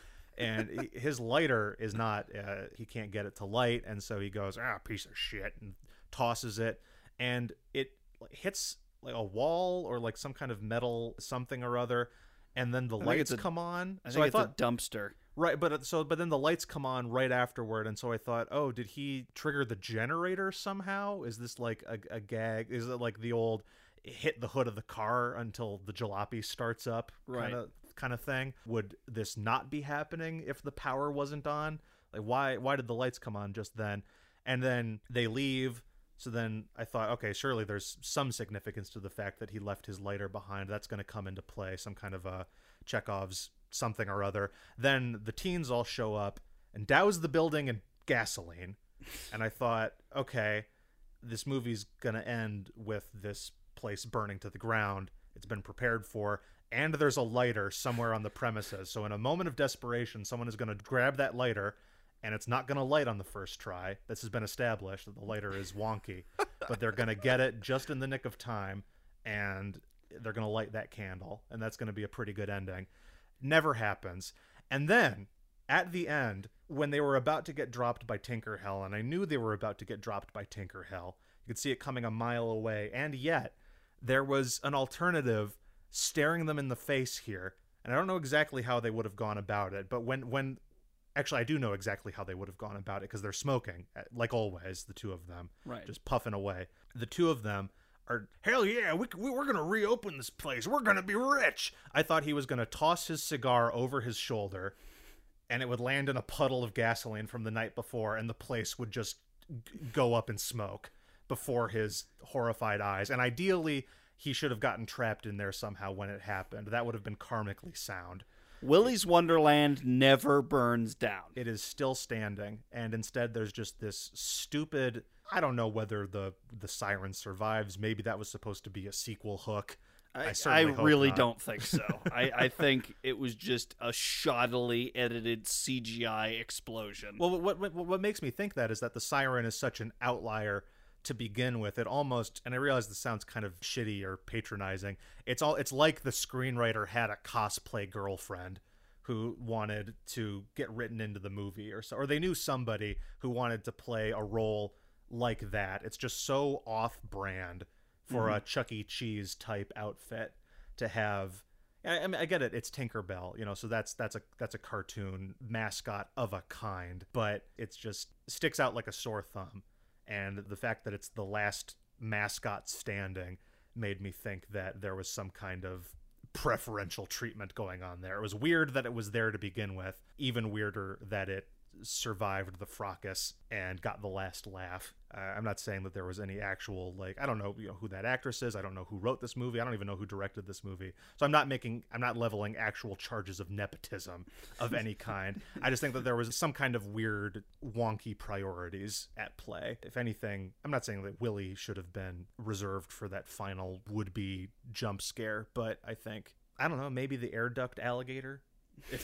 And his lighter is not, he can't get it to light, and so he goes, piece of shit, and tosses it, and it hits like a wall or like some kind of metal something or other, and then the lights come on. I think it's a dumpster. Right, but then the lights come on right afterward, and so I thought, oh, did he trigger the generator somehow? Is this like a gag? Is it like the old hit the hood of the car until the jalopy starts up kind of thing? Would this not be happening if the power wasn't on? Like, why did the lights come on just then? And then they leave. So then I thought, okay, surely there's some significance to the fact that he left his lighter behind. That's going to come into play, some kind of a Chekhov's something or other. Then the teens all show up and douse the building in gasoline. And I thought, okay, this movie's going to end with this place burning to the ground. It's been prepared for, and there's a lighter somewhere on the premises. So in a moment of desperation, someone is going to grab that lighter, and it's not going to light on the first try. This has been established that the lighter is wonky, but they're going to get it just in the nick of time, and they're going to light that candle, and that's going to be a pretty good ending. Never happens. And then, at the end, when they were about to get dropped by Tinker Hell, and I knew they were about to get dropped by Tinker Hell, you could see it coming a mile away, and yet there was an alternative staring them in the face here, and I don't know exactly how they would have gone about it, but when actually, I do know exactly how they would have gone about it, because they're smoking, like always, the two of them. Right. Just puffing away. The two of them are, hell yeah, we're going to reopen this place. We're going to be rich. I thought he was going to toss his cigar over his shoulder, and it would land in a puddle of gasoline from the night before, and the place would just go up in smoke before his horrified eyes. And ideally, he should have gotten trapped in there somehow when it happened. That would have been karmically sound. Willy's Wonderland never burns down. It is still standing, and instead there's just this stupid, I don't know whether the siren survives. Maybe that was supposed to be a sequel hook. I really don't think so. I think it was just a shoddily edited CGI explosion. Well, what makes me think that is that the siren is such an outlier to begin with. It almost, and I realize this sounds kind of shitty or patronizing, it's like the screenwriter had a cosplay girlfriend who wanted to get written into the movie, or they knew somebody who wanted to play a role like that. It's just so off-brand for a Chuck E. Cheese type outfit to have. I mean, I get it. It's Tinkerbell, so that's a cartoon mascot of a kind, but it's just sticks out like a sore thumb. And the fact that it's the last mascot standing made me think that there was some kind of preferential treatment going on there. It was weird that it was there to begin with. Even weirder that it survived the fracas and got the last laugh. I'm not saying that there was any actual, I don't know, who that actress is. I don't know who wrote this movie. I don't even know who directed this movie. So I'm not leveling actual charges of nepotism of any kind. I just think that there was some kind of weird, wonky priorities at play. If anything, I'm not saying that Willy should have been reserved for that final would-be jump scare, but I think, I don't know, maybe the air duct alligator? If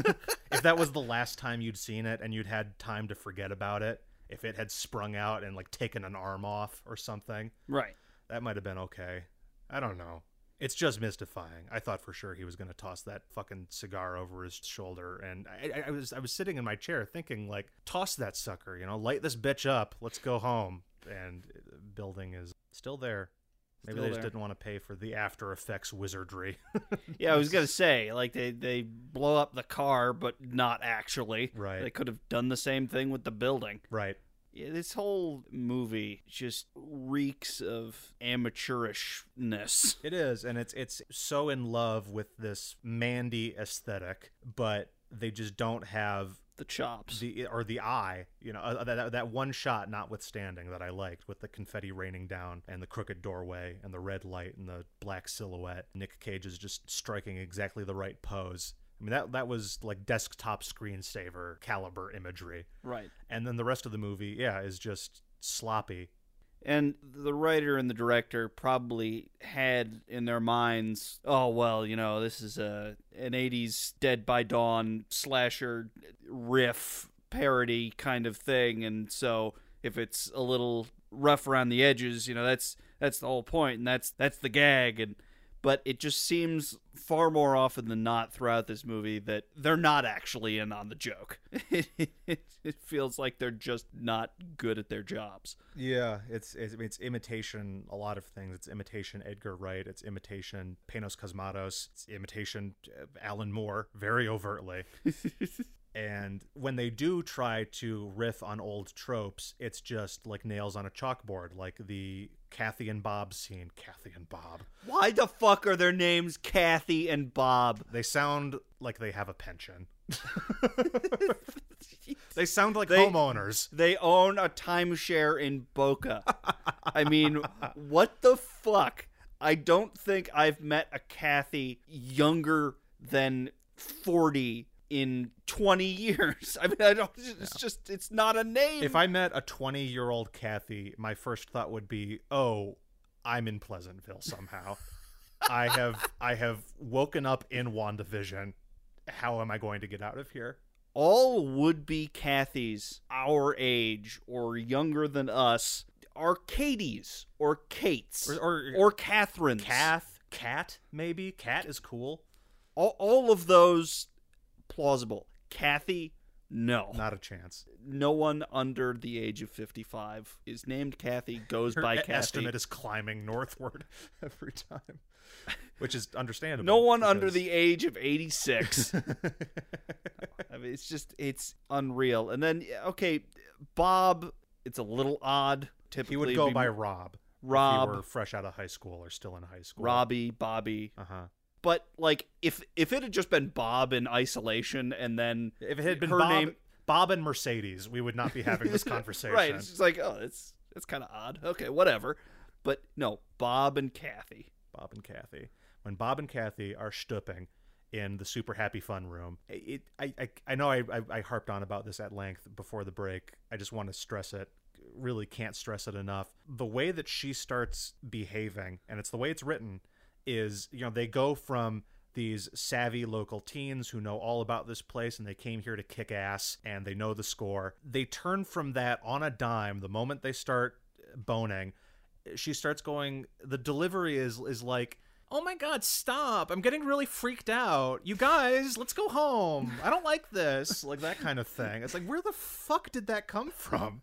that was the last time you'd seen it and you'd had time to forget about it, if it had sprung out and taken an arm off or something, right, that might have been okay. I don't know. It's just mystifying. I thought for sure he was going to toss that fucking cigar over his shoulder, and I was sitting in my chair thinking, toss that sucker, light this bitch up. Let's go home. And the building is still there. Maybe they just didn't want to pay for the After Effects wizardry. Yeah, I was going to say, they blow up the car, but not actually. Right. They could have done the same thing with the building. Right. Yeah, this whole movie just reeks of amateurishness. It is, and it's so in love with this Mandy aesthetic, but they just don't have the chops the eye, that one shot notwithstanding that I liked, with the confetti raining down and the crooked doorway and the red light and the black silhouette. Nick Cage is just striking exactly the right pose. I mean, that was like desktop screensaver caliber imagery. Right. And then the rest of the movie, is just sloppy And the writer and the director probably had in their minds, oh, well, this is an 80s Dead by Dawn slasher riff parody kind of thing. And so if it's a little rough around the edges, that's the whole point, and that's the gag. But it just seems far more often than not throughout this movie that they're not actually in on the joke. It feels like they're just not good at their jobs. Yeah, it's imitation a lot of things. It's imitation Edgar Wright. It's imitation Panos Cosmatos. It's imitation Alan Moore, very overtly. And when they do try to riff on old tropes, it's just like nails on a chalkboard, like the Kathy and Bob scene. Kathy and Bob. Why the fuck are their names Kathy and Bob? They sound like they have a pension. They sound like homeowners. They own a timeshare in Boca. I mean, what the fuck? I don't think I've met a Kathy younger than 40 in 20 years. I mean, it's not a name. If I met a 20-year-old Kathy, my first thought would be, oh, I'm in Pleasantville somehow. I have woken up in WandaVision. How am I going to get out of here? All would-be Kathys our age or younger than us are Katies or Kates or Catherines. Cat, maybe? Cat is cool. All of those plausible. Kathy, no. Not a chance. No one under the age of 55 is named Kathy, goes by Kathy. Her estimate is climbing northward every time, which is understandable. No one under the age of 86. I mean, it's unreal. And then, okay, Bob, it's a little odd. Typically, he would go by Rob. Rob. If he were fresh out of high school or still in high school. Robbie, Bobby. Uh-huh. But, like, if it had just been Bob in isolation and then if it had been her Bob and Mercedes, we would not be having this conversation. Right. It's just like, oh, it's kind of odd. Okay, whatever. But, no, Bob and Kathy. Bob and Kathy. When Bob and Kathy are stooping in the super happy fun room, I know I harped on about this at length before the break. I just want to stress it. Really can't stress it enough. The way that she starts behaving, and it's the way it's written, is, they go from these savvy local teens who know all about this place and they came here to kick ass and they know the score. They turn from that on a dime the moment they start boning. She starts going, the delivery is like, oh my god, stop, I'm getting really freaked out, you guys, let's go home, I don't like this, like that kind of thing. It's like, where the fuck did that come from?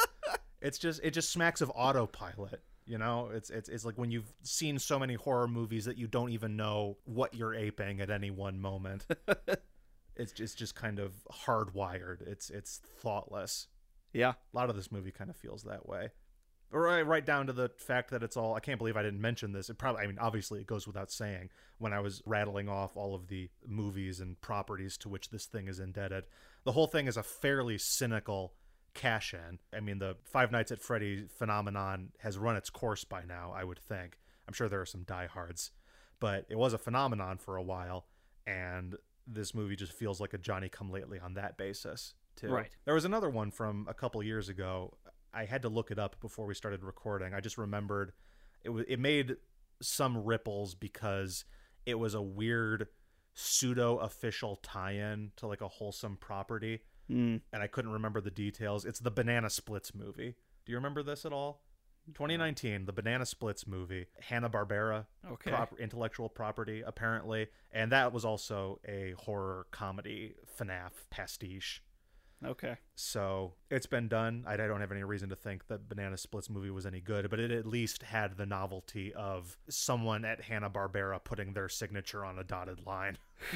It just smacks of autopilot. It's like when you've seen so many horror movies that you don't even know what you're aping at any one moment. It's just kind of hardwired. It's thoughtless. Yeah. A lot of this movie kind of feels that way. Right down to the fact that it's all, I can't believe I didn't mention this. Obviously it goes without saying when I was rattling off all of the movies and properties to which this thing is indebted. The whole thing is a fairly cynical cash-in. I mean, the Five Nights at Freddy phenomenon has run its course by now, I would think. I'm sure there are some diehards, but it was a phenomenon for a while, and this movie just feels like a Johnny-come-lately on that basis, too. Right. There was another one from a couple years ago. I had to look it up before we started recording. I just remembered it made some ripples because it was a weird pseudo-official tie-in to like a wholesome property. And I couldn't remember the details. It's the Banana Splits movie. Do you remember this at all? 2019, the Banana Splits movie. Hanna-Barbera intellectual property, apparently. And that was also a horror comedy FNAF pastiche. Okay. So it's been done. I don't have any reason to think that Banana Splits movie was any good, but it at least had the novelty of someone at Hanna-Barbera putting their signature on a dotted line.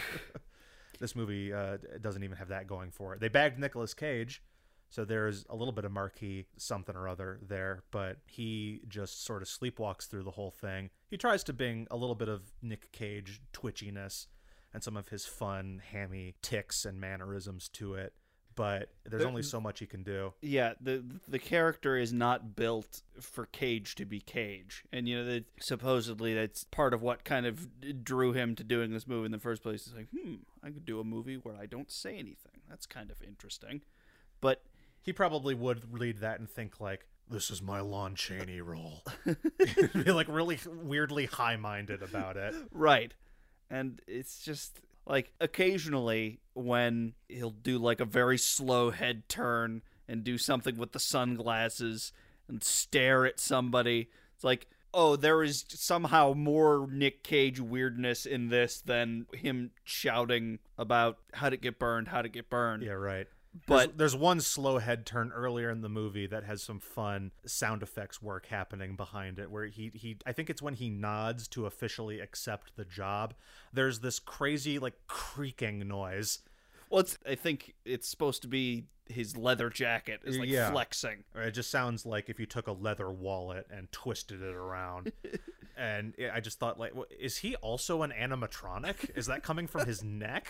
This movie doesn't even have that going for it. They bagged Nicolas Cage, so there's a little bit of marquee something or other there, but he just sort of sleepwalks through the whole thing. He tries to bring a little bit of Nick Cage twitchiness and some of his fun, hammy tics and mannerisms to it, but there's only so much he can do. Yeah, the character is not built for Cage to be Cage. And, supposedly that's part of what kind of drew him to doing this movie in the first place. It's like, I could do a movie where I don't say anything. That's kind of interesting. But he probably would read that and think like, this is my Lon Chaney role. Be like really weirdly high-minded about it. Right. And it's just like occasionally when he'll do like a very slow head turn and do something with the sunglasses and stare at somebody. It's like, oh, there is somehow more Nick Cage weirdness in this than him shouting about how'd it get burned, how'd it get burned. Yeah, right. But there's one slow head turn earlier in the movie that has some fun sound effects work happening behind it, where he I think it's when he nods to officially accept the job. There's this crazy like creaking noise. well, I think it's supposed to be his leather jacket is like Yeah. flexing. Or it just sounds like if you took a leather wallet and twisted it around. And I just thought, like, is he also an animatronic? Is that coming from his neck?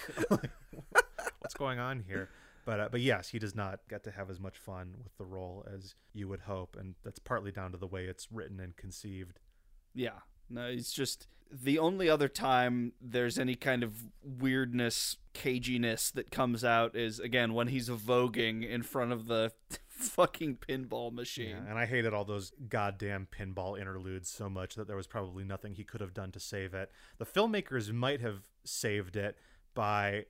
What's going on here? But yes, he does not get to have as much fun with the role as you would hope, and that's partly down to the way it's written and conceived. Yeah. No, it's just the only other time there's any kind of weirdness, caginess that comes out is, again, when he's voguing in front of the fucking pinball machine. Yeah, and I hated all those goddamn pinball interludes so much that there was probably nothing he could have done to save it. The filmmakers might have saved it by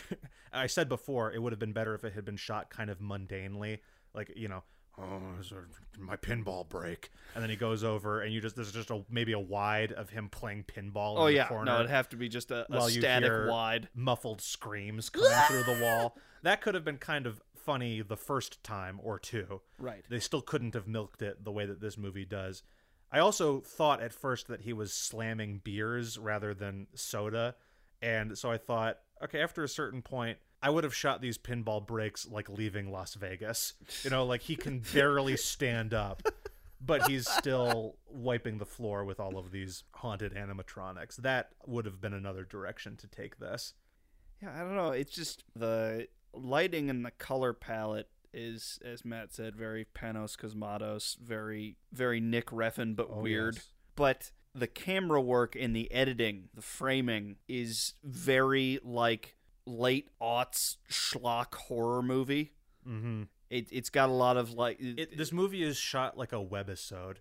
I said before it would have been better if it had been shot kind of mundanely, like, you know, oh, my pinball break, and then he goes over and there's just maybe a wide of him playing pinball Oh in the yeah, corner. no, it'd have to be just a while you static hear wide. muffled screams coming through the wall. That could have been kind of funny the first time or two. Right. They still couldn't have milked it the way that this movie does. I also thought at first that he was slamming beers rather than soda. And so I thought, okay, after a certain point, I would have shot these pinball breaks like leaving Las Vegas. You know, like he can barely stand up, but he's still wiping the floor with all of these haunted animatronics. That would have been another direction to take this. Yeah, I don't know. It's just the lighting and the color palette is, as Matt said, very Panos Cosmatos, very, very Nick Refn, but weird. Yes. But the camera work and the editing, the framing, is very like late aughts schlock horror movie. Mm-hmm. It's got a lot of like This movie is shot like a webisode.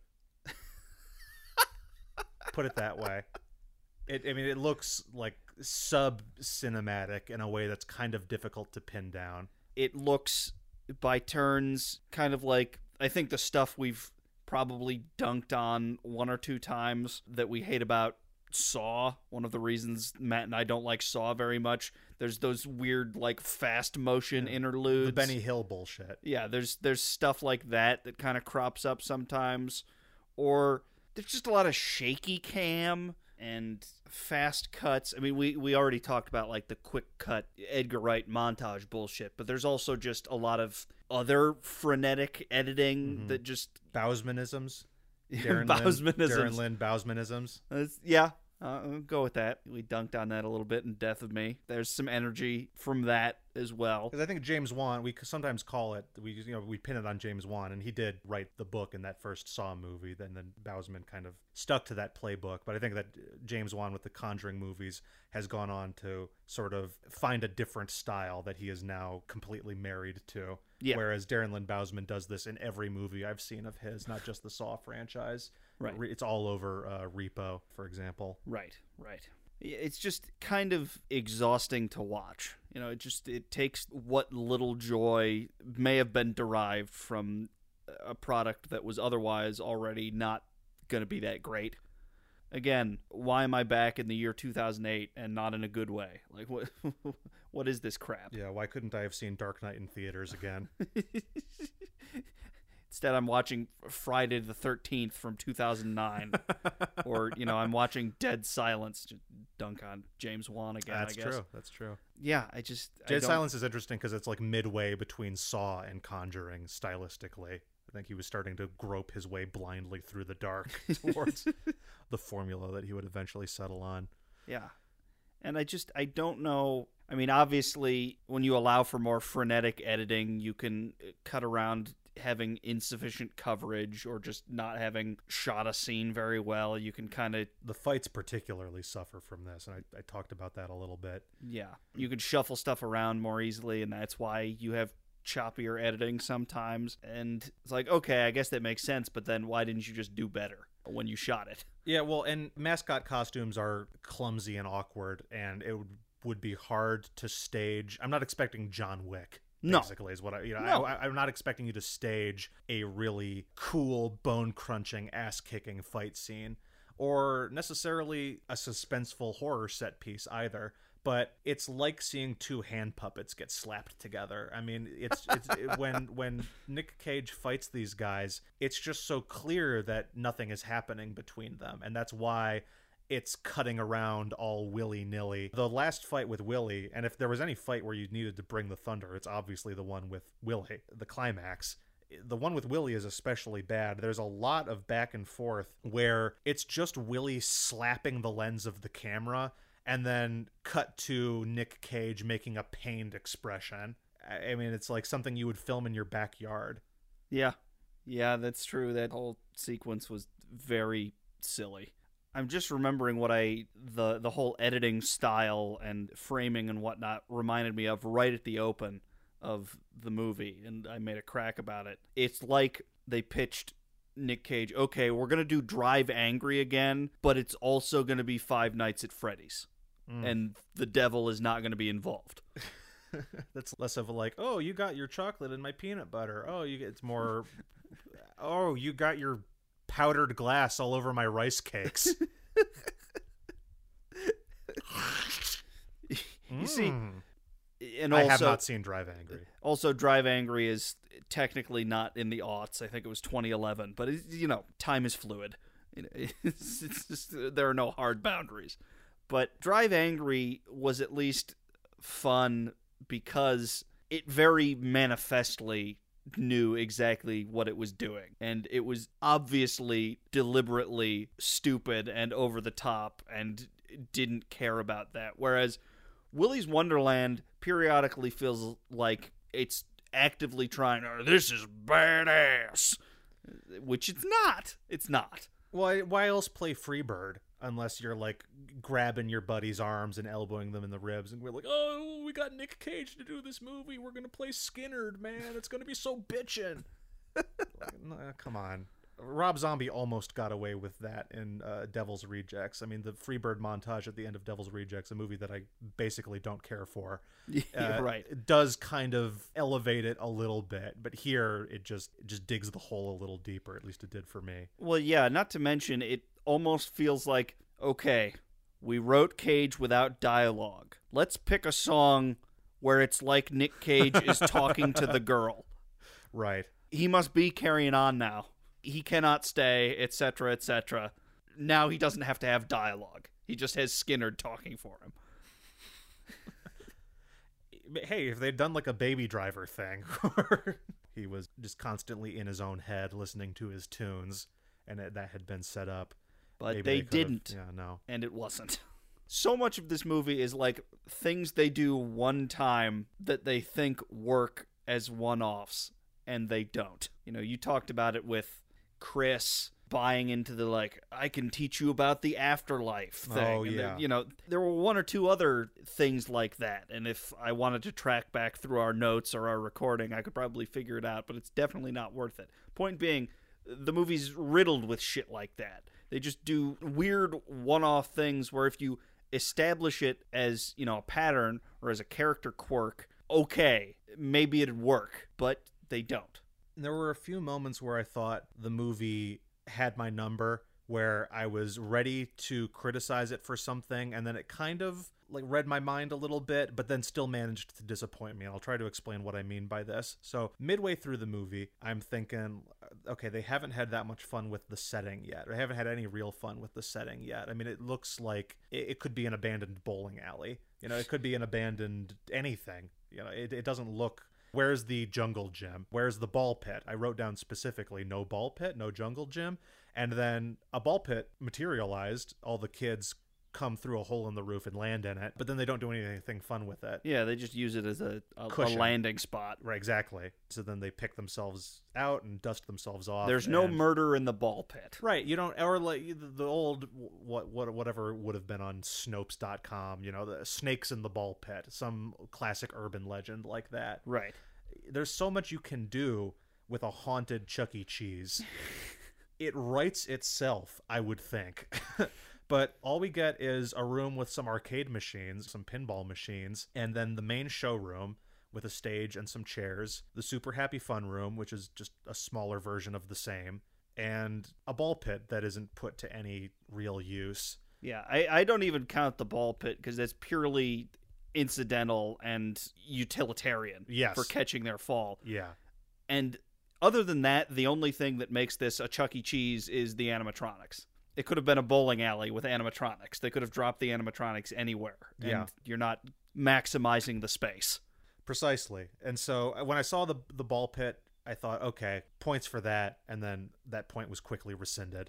Put it that way. It looks like sub-cinematic in a way that's kind of difficult to pin down. It looks by turns kind of like, I think the stuff we've probably dunked on one or two times that we hate about Saw. One of the reasons Matt and I don't like Saw very much. There's those weird like fast motion interludes. The Benny Hill bullshit. Yeah, there's stuff like that kind of crops up sometimes. Or there's just a lot of shaky cam and fast cuts. I mean, we already talked about like the quick cut Edgar Wright montage bullshit, but there's also just a lot of other frenetic editing that just Bousmanisms. Bousmanisms. Darren Lynn Bousmanisms. Yeah, I'll go with that. We dunked on that a little bit in Death of Me. There's some energy from that as well. Because I think James Wan, we sometimes call it, we pin it on James Wan, and he did write the book in that first Saw movie. Then Bousman kind of stuck to that playbook. But I think that James Wan with the Conjuring movies has gone on to sort of find a different style that he is now completely married to. Yeah. Whereas Darren Lynn Bousman does this in every movie I've seen of his, not just the Saw franchise. Right. It's all over Repo, for example. Right. It's just kind of exhausting to watch. You know, it takes what little joy may have been derived from a product that was otherwise already not going to be that great. Again, why am I back in the year 2008 and not in a good way? Like, what is this crap? Yeah, why couldn't I have seen Dark Knight in theaters again? Instead, I'm watching Friday the 13th from 2009. Or, I'm watching Dead Silence. Just dunk on James Wan again, I guess. That's true. Yeah, Dead Silence is interesting because it's like midway between Saw and Conjuring stylistically. I think he was starting to grope his way blindly through the dark towards the formula that he would eventually settle on. Yeah. And I don't know. I mean, obviously, when you allow for more frenetic editing, you can cut around having insufficient coverage or just not having shot a scene very well. You can kind of... The fights particularly suffer from this, and I talked about that a little bit. Yeah. You can shuffle stuff around more easily, and that's why you have choppier editing sometimes. And it's like, okay, I guess that makes sense, but then why didn't you just do better when you shot it? Yeah, well, and mascot costumes are clumsy and awkward, and it would be hard to stage. I'm not expecting John Wick. No. Basically, is what I, No. I'm not expecting you to stage a really cool, bone-crunching, ass-kicking fight scene, or necessarily a suspenseful horror set piece either. But it's like seeing two hand puppets get slapped together. I mean, when Nick Cage fights these guys, it's just so clear that nothing is happening between them, and that's why it's cutting around all willy-nilly. The last fight with Willie, and if there was any fight where you needed to bring the thunder, it's obviously the one with Willie, the climax. The one with Willie is especially bad. There's a lot of back and forth where it's just Willie slapping the lens of the camera, and then cut to Nick Cage making a pained expression. I mean, it's like something you would film in your backyard. Yeah, that's true. That whole sequence was very silly. I'm just remembering what the whole editing style and framing and whatnot reminded me of right at the open of the movie, and I made a crack about it. It's like they pitched Nick Cage, okay, we're going to do Drive Angry again, but it's also going to be Five Nights at Freddy's. And the devil is not going to be involved. That's less of a like, oh, you got your chocolate in my peanut butter. Oh, it's more, oh, you got your powdered glass all over my rice cakes. You see, and I also, have not seen Drive Angry. Also, Drive Angry is technically not in the aughts. I think it was 2011, but time is fluid. It's just, there are no hard boundaries. But Drive Angry was at least fun because it very manifestly knew exactly what it was doing. And it was obviously deliberately stupid and over the top and didn't care about that. Whereas Willy's Wonderland periodically feels like it's actively trying, this is badass. Which it's not. It's not. Why else play Freebird unless you're like grabbing your buddy's arms and elbowing them in the ribs and we're like, oh, we got Nick Cage to do this movie. We're going to play Skinnerd, man. It's going to be so bitchin'. Come on. Rob Zombie almost got away with that in Devil's Rejects. I mean, the Freebird montage at the end of Devil's Rejects, a movie that I basically don't care for, right, it does kind of elevate it a little bit, but here it just digs the hole a little deeper. At least it did for me. Well, yeah, not to mention it almost feels like, okay, we wrote Cage without dialogue. Let's pick a song where it's like Nick Cage is talking to the girl. Right. He must be carrying on now. He cannot stay, etc., etc. Now he doesn't have to have dialogue. He just has Skinnerd talking for him. Hey, if they'd done like a Baby Driver thing, where he was just constantly in his own head listening to his tunes, and that had been set up. But maybe they could've- didn't. Yeah, no. And it wasn't. So much of this movie is like things they do one time that they think work as one-offs, and they don't. You talked about it with Chris buying into the, like, I can teach you about the afterlife thing. Oh, And yeah. there were one or two other things like that, and if I wanted to track back through our notes or our recording, I could probably figure it out, but it's definitely not worth it. Point being, the movie's riddled with shit like that. They just do weird one-off things where if you establish it as, a pattern or as a character quirk, okay, maybe it'd work, but they don't. There were a few moments where I thought the movie had my number, where I was ready to criticize it for something, and then it kind of like read my mind a little bit, but then still managed to disappoint me. And I'll try to explain what I mean by this. So midway through the movie, I'm thinking, okay, they haven't had that much fun with the setting yet. They haven't had any real fun with the setting yet. I mean, it looks like it could be an abandoned bowling alley. It could be an abandoned anything. It doesn't look... Where's the jungle gym? Where's the ball pit? I wrote down specifically, no ball pit, no jungle gym. And then a ball pit materialized. All the kids come through a hole in the roof and land in it, but then they don't do anything fun with it. Yeah, they just use it as a Cushion. landing spot. Right, exactly. So then they pick themselves out and dust themselves off. There's no murder in the ball pit. Right, you don't, or like the old, whatever would have been on Snopes.com, the snakes in the ball pit, some classic urban legend like that. Right. There's so much you can do with a haunted Chuck E. Cheese. It writes itself, I would think. But all we get is a room with some arcade machines, some pinball machines, and then the main showroom with a stage and some chairs, the Super Happy Fun Room, which is just a smaller version of the same, and a ball pit that isn't put to any real use. Yeah, I don't even count the ball pit because it's purely incidental and utilitarian for catching their fall. Yeah. And other than that, the only thing that makes this a Chuck E. Cheese is the animatronics. It could have been a bowling alley with animatronics. They could have dropped the animatronics anywhere. And you're not maximizing the space. Precisely. And so when I saw the ball pit, I thought, okay, points for that. And then that point was quickly rescinded.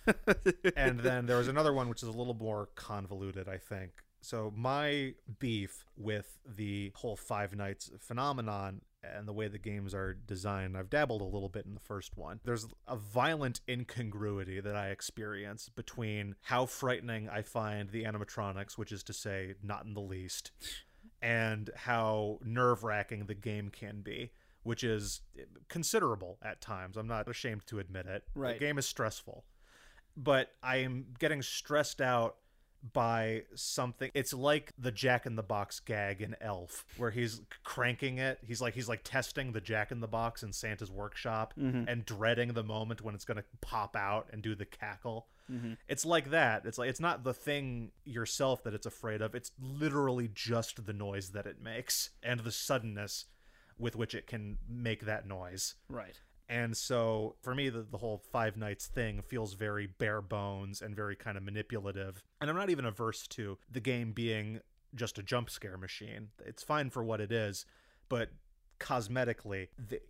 And then there was another one which is a little more convoluted, I think. So my beef with the whole Five Nights phenomenon and the way the games are designed, I've dabbled a little bit in the first one. There's a violent incongruity that I experience between how frightening I find the animatronics, which is to say, not in the least, and how nerve-wracking the game can be, which is considerable at times. I'm not ashamed to admit it. Right. The game is stressful. But I am getting stressed out by something. It's like the Jack in the Box gag in Elf, where he's cranking it. He's like testing the Jack in the Box in Santa's workshop and dreading the moment when it's going to pop out and do the cackle. It's like that. It's not the thing yourself that it's afraid of. It's literally just the noise that it makes and the suddenness with which it can make that noise. Right. And so for me, the whole Five Nights thing feels very bare bones and very kind of manipulative. And I'm not even averse to the game being just a jump scare machine. It's fine for what it is, but cosmetically,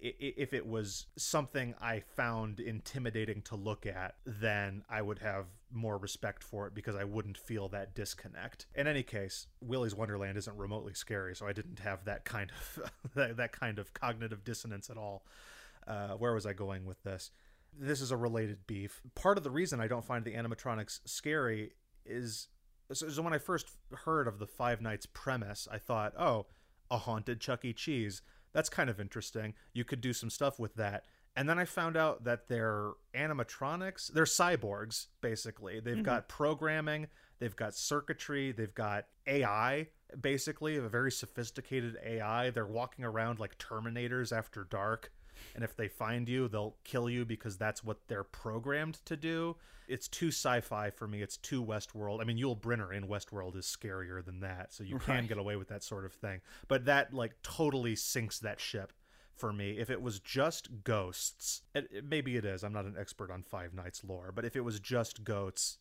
if it was something I found intimidating to look at, then I would have more respect for it because I wouldn't feel that disconnect. In any case, Willy's Wonderland isn't remotely scary, so I didn't have that kind of that kind of cognitive dissonance at all. Where was I going with this? This is a related beef. Part of the reason I don't find the animatronics scary is so when I first heard of the Five Nights premise, I thought, oh, a haunted Chuck E. Cheese. That's kind of interesting. You could do some stuff with that. And then I found out that they're animatronics. They're cyborgs, basically. They've got programming. They've got circuitry. They've got AI, basically, a very sophisticated AI. They're walking around like Terminators after dark. And if they find you, they'll kill you because that's what they're programmed to do. It's too sci-fi for me. It's too Westworld. I mean, Yul Brynner in Westworld is scarier than that, so you can get away with that sort of thing. But that, like, totally sinks that ship for me. If it was just ghosts, maybe it is. I'm not an expert on Five Nights lore, but if it was just goats?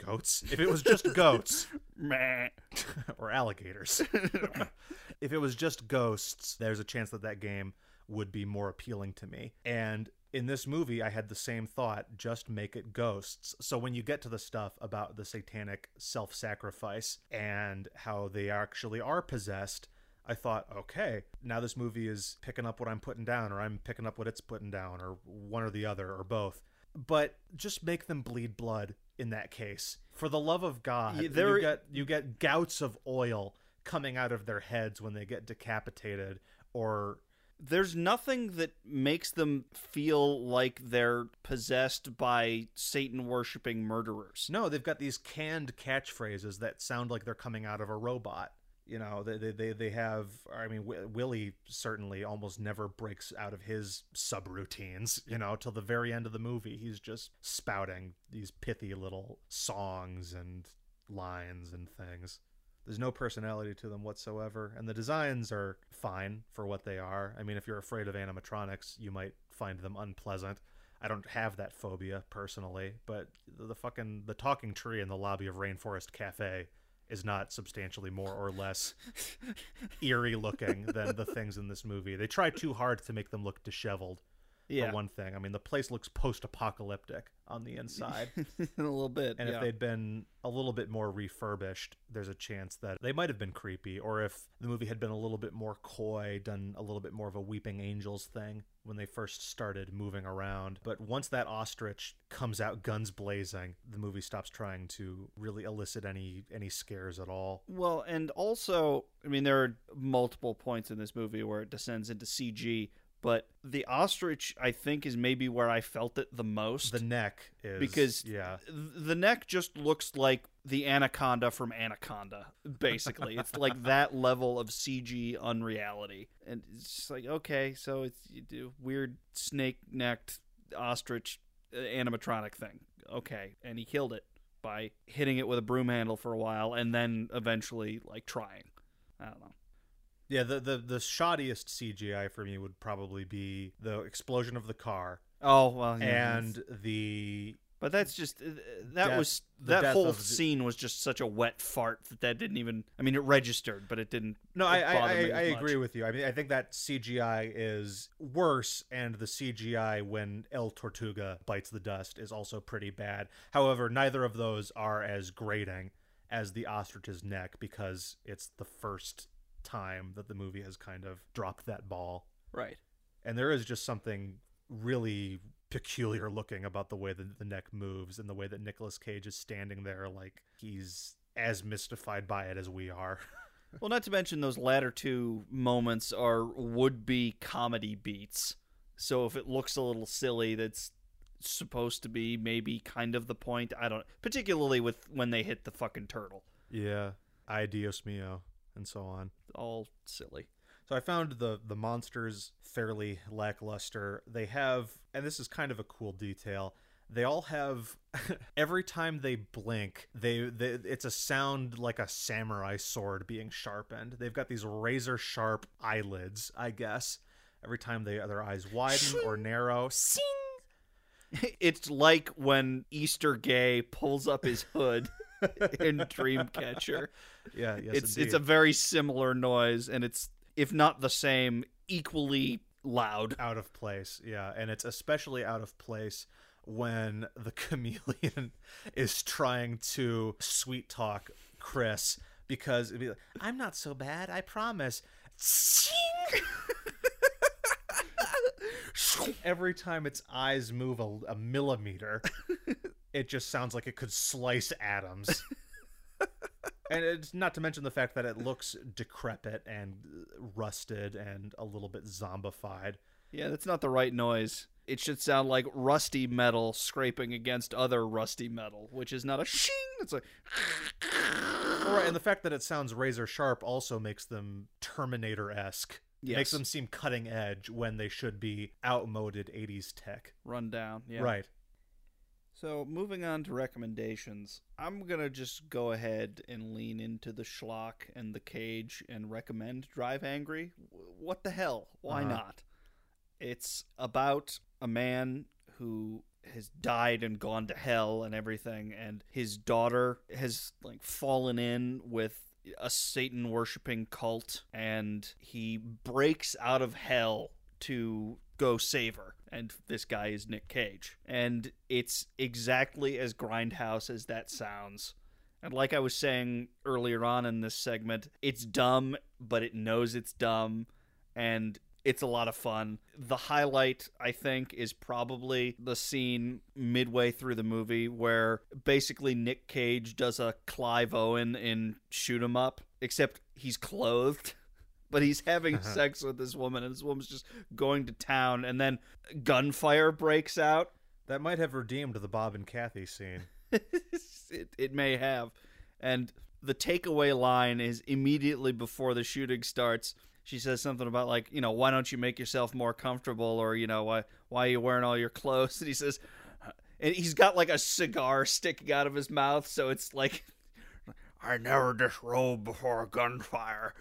If it was just goats... or alligators. If it was just ghosts, there's a chance that game would be more appealing to me. And in this movie, I had the same thought, just make it ghosts. So when you get to the stuff about the satanic self-sacrifice and how they actually are possessed, I thought, okay, now this movie is picking up what I'm putting down, or I'm picking up what it's putting down, or one or the other, or both. But just make them bleed blood in that case. For the love of God, you get gouts of oil coming out of their heads when they get decapitated, or... There's nothing that makes them feel like they're possessed by Satan-worshipping murderers. No, they've got these canned catchphrases that sound like they're coming out of a robot. You know, they have... I mean, Willy certainly almost never breaks out of his subroutines, you know, till the very end of the movie. He's just spouting these pithy little songs and lines and things. There's no personality to them whatsoever, and the designs are fine for what they are. I mean, if you're afraid of animatronics, you might find them unpleasant. I don't have that phobia, personally, but the talking tree in the lobby of Rainforest Cafe is not substantially more or less eerie looking than the things in this movie. They try too hard to make them look disheveled. Yeah. for one thing. I mean, the place looks post-apocalyptic on the inside. A little bit. And yeah. if they'd been a little bit more refurbished, there's a chance that they might have been creepy. Or if the movie had been a little bit more coy, done a little bit more of a Weeping Angels thing when they first started moving around. But once that ostrich comes out guns blazing, the movie stops trying to really elicit any scares at all. Well, and also, I mean, there are multiple points in this movie where it descends into CG, but the ostrich, I think, is maybe where I felt it the most. The neck is... Because yeah. the neck just looks like the anaconda from Anaconda, basically. It's like that level of CG unreality. And it's just like, okay, so it's you do weird snake-necked ostrich animatronic thing. Okay, and he killed it by hitting it with a broom handle for a while and then eventually, like, trying. I don't know. Yeah, the shoddiest CGI for me would probably be the explosion of the car Oh, well, yeah. and the... But that's just the that death whole of the- scene was just such a wet fart that didn't even. I mean, it registered, but it didn't. No, bother I me as agree much. with you. I mean, I think that CGI is worse, and the CGI when El Tortuga bites the dust is also pretty bad. However, neither of those are as grating as the ostrich's neck because it's the first time that the movie has kind of dropped that ball. Right. And there is just something really peculiar looking about the way that the neck moves and the way that Nicolas Cage is standing there like he's as mystified by it as we are. Well, not to mention those latter two moments are would-be comedy beats. So if it looks a little silly, that's supposed to be maybe kind of the point. I don't. Particularly with when they hit the fucking turtle. Yeah. Ay Dios mío, and so on. All silly. So I found the monsters fairly lackluster. They have, and this is kind of a cool detail, they all have, every time they blink, it's a sound like a samurai sword being sharpened. They've got these razor sharp eyelids, I guess, every time their eyes widen or narrow. It's like when Easter Gay pulls up his hood in Dreamcatcher. Yeah, yes, It's indeed. a very similar noise, and it's, if not the same, equally loud. Out of place, yeah. And it's especially out of place when the chameleon is trying to sweet talk Chris because it'd be like, I'm not so bad, I promise. Every time its eyes move a millimeter, it just sounds like it could slice atoms. And it's not to mention the fact that it looks decrepit and rusted and a little bit zombified. Yeah, that's not the right noise. It should sound like rusty metal scraping against other rusty metal, which is not a shing. It's like... All right, and the fact that it sounds razor sharp also makes them Terminator-esque. Yes. Makes them seem cutting edge when they should be outmoded 80s tech. Run down. Yeah. Right. So, moving on to recommendations, I'm going to just go ahead and lean into the schlock and the Cage and recommend Drive Angry. What the hell? Why not? It's about a man who has died and gone to hell and everything, and his daughter has like fallen in with a Satan worshipping cult, and he breaks out of hell to go save her. And this guy is Nick Cage. And it's exactly as Grindhouse as that sounds. And like I was saying earlier on in this segment, it's dumb, but it knows it's dumb, and it's a lot of fun. The highlight, I think, is probably the scene midway through the movie where basically Nick Cage does a Clive Owen in Shoot 'Em Up, except he's clothed. But he's having sex with this woman, and this woman's just going to town, and then gunfire breaks out. That might have redeemed the Bob and Kathy scene. It may have. And the takeaway line is immediately before the shooting starts. She says something about, like, you know, why don't you make yourself more comfortable, or, you know, why are you wearing all your clothes? And he says, and he's got like a cigar sticking out of his mouth, so it's like, I never disrobe before gunfire.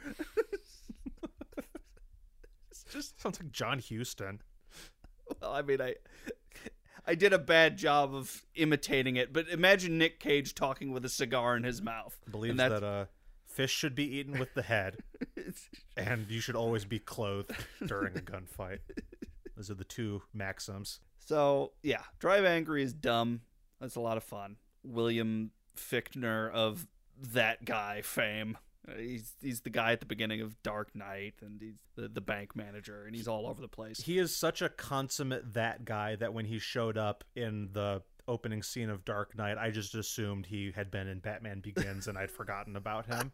Just sounds like John Huston. Well, I mean, I did a bad job of imitating it, but imagine Nick Cage talking with a cigar in his mouth. Believes that fish should be eaten with the head, and you should always be clothed during a gunfight. Those are the two maxims. So, yeah, Drive Angry is dumb. That's a lot of fun. William Fichtner of That Guy fame. He's the guy at the beginning of Dark Knight, and he's the bank manager, and he's all over the place. He is such a consummate that guy that when he showed up in the opening scene of Dark Knight, I just assumed he had been in Batman Begins and I'd forgotten about him.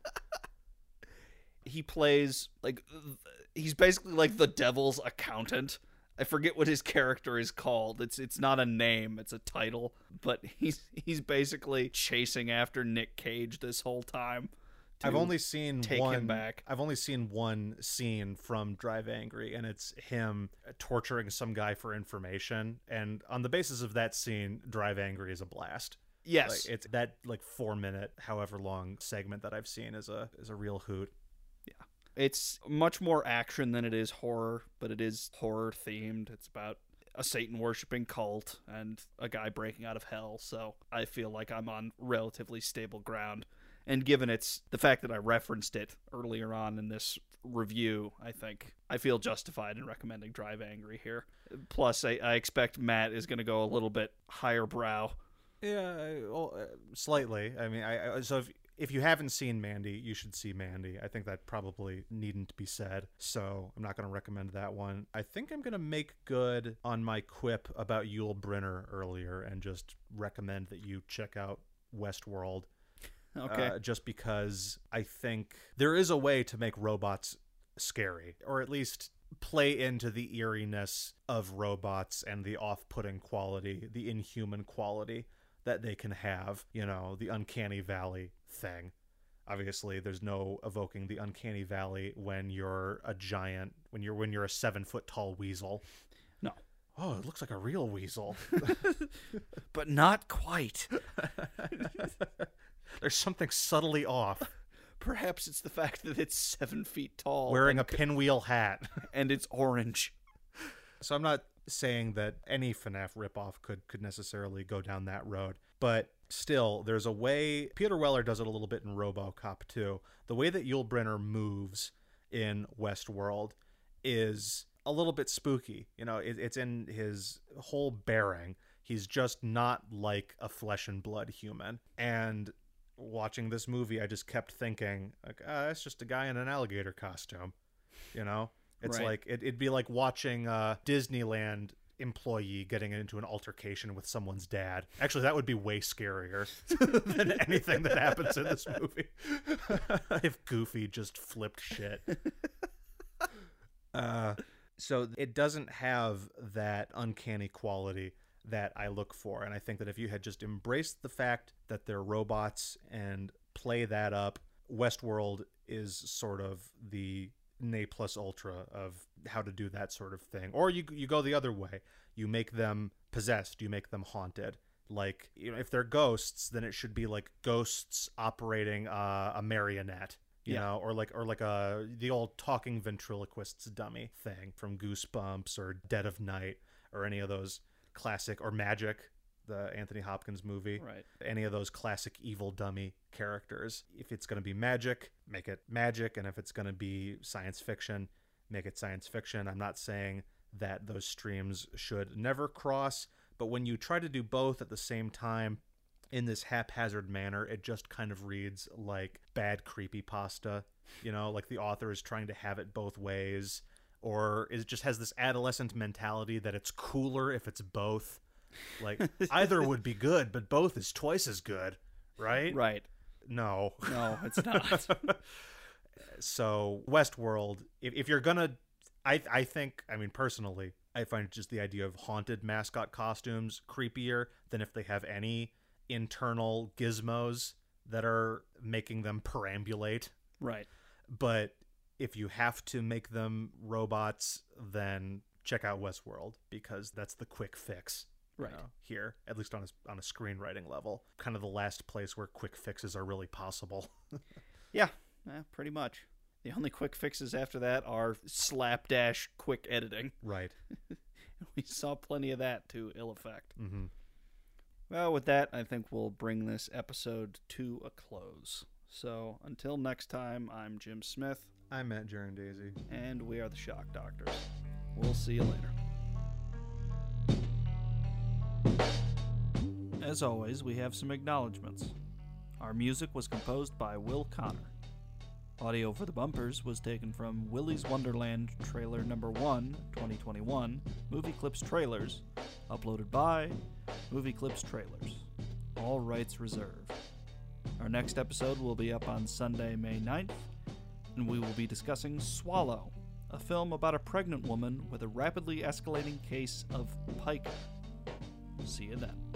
He plays, like, he's basically like the devil's accountant. I forget what his character is called. It's not a name, it's a title, but he's basically chasing after Nick Cage this whole time. I've only seen take him back. I've only seen one scene from Drive Angry, and it's him torturing some guy for information. And on the basis of that scene, Drive Angry is a blast. Yes, like, it's that 4-minute, however long segment that I've seen is a real hoot. Yeah, it's much more action than it is horror, but it is horror themed. It's about a Satan worshipping cult and a guy breaking out of hell. So I feel like I'm on relatively stable ground. And given the fact that I referenced it earlier on in this review, I think I feel justified in recommending Drive Angry here. Plus, I expect Matt is going to go a little bit higher brow. Yeah, slightly. I mean, so if you haven't seen Mandy, you should see Mandy. I think that probably needn't be said, so I'm not going to recommend that one. I think I'm going to make good on my quip about Yul Brynner earlier and just recommend that you check out Westworld. Okay. Just because I think there is a way to make robots scary, or at least play into the eeriness of robots and the off-putting quality, the inhuman quality that they can have, the uncanny valley thing. Obviously, there's no evoking the uncanny valley when you're a giant, when you're a 7-foot tall weasel. No. Oh, it looks like a real weasel. But not quite. There's something subtly off. Perhaps it's the fact that it's 7 feet tall. Wearing a pinwheel hat. And it's orange. So I'm not saying that any FNAF ripoff could necessarily go down that road. But still, there's a way... Peter Weller does it a little bit in RoboCop too. The way that Yul Brynner moves in Westworld is a little bit spooky. It's in his whole bearing. He's just not like a flesh and blood human. And watching this movie, I just kept thinking, like, it's just a guy in an alligator costume. It's right. Like it'd be like watching a Disneyland employee getting into an altercation with someone's dad. Actually, that would be way scarier than anything that happens in this movie. If Goofy just flipped shit. So it doesn't have that uncanny quality that I look for. And I think that if you had just embraced the fact that they're robots and play that up, Westworld is sort of the ne plus ultra of how to do that sort of thing. Or you go the other way. You make them possessed. You make them haunted. Like, if they're ghosts, then it should be like ghosts operating a marionette. Or like the old talking ventriloquist's dummy thing from Goosebumps or Dead of Night or any of those classic, or Magic, the Anthony Hopkins movie. Right. Any of those classic evil dummy characters. If it's going to be magic, make it magic. And if it's going to be science fiction, make it science fiction. I'm not saying that those streams should never cross, but when you try to do both at the same time in this haphazard manner, it just kind of reads like bad creepypasta. Like the author is trying to have it both ways, or it just has this adolescent mentality that it's cooler if it's both. Like, either would be good, but both is twice as good, right? Right. No, it's not. So Westworld, if you're gonna, I think, personally, I find just the idea of haunted mascot costumes creepier than if they have any internal gizmos that are making them perambulate. Right. But if you have to make them robots, then check out Westworld, because that's the quick fix. Right. Here, at least on a screenwriting level, kind of the last place where quick fixes are really possible. Yeah, pretty much. The only quick fixes after that are slapdash quick editing. Right. We saw plenty of that to ill effect. Mm-hmm. Well, with that, I think we'll bring this episode to a close. So until next time, I'm Jim Smith. I'm Matt Daisy. And we are the Shock Doctors. We'll see you later. as always, we have some acknowledgments. Our music was composed by Will Connor. Audio for the bumpers was taken from Willy's Wonderland Trailer Number 1, 2021, Movie Clips Trailers, uploaded by Movie Clips Trailers. All rights reserved. Our next episode will be up on Sunday, May 9th, and we will be discussing Swallow, a film about a pregnant woman with a rapidly escalating case of pica. See you then.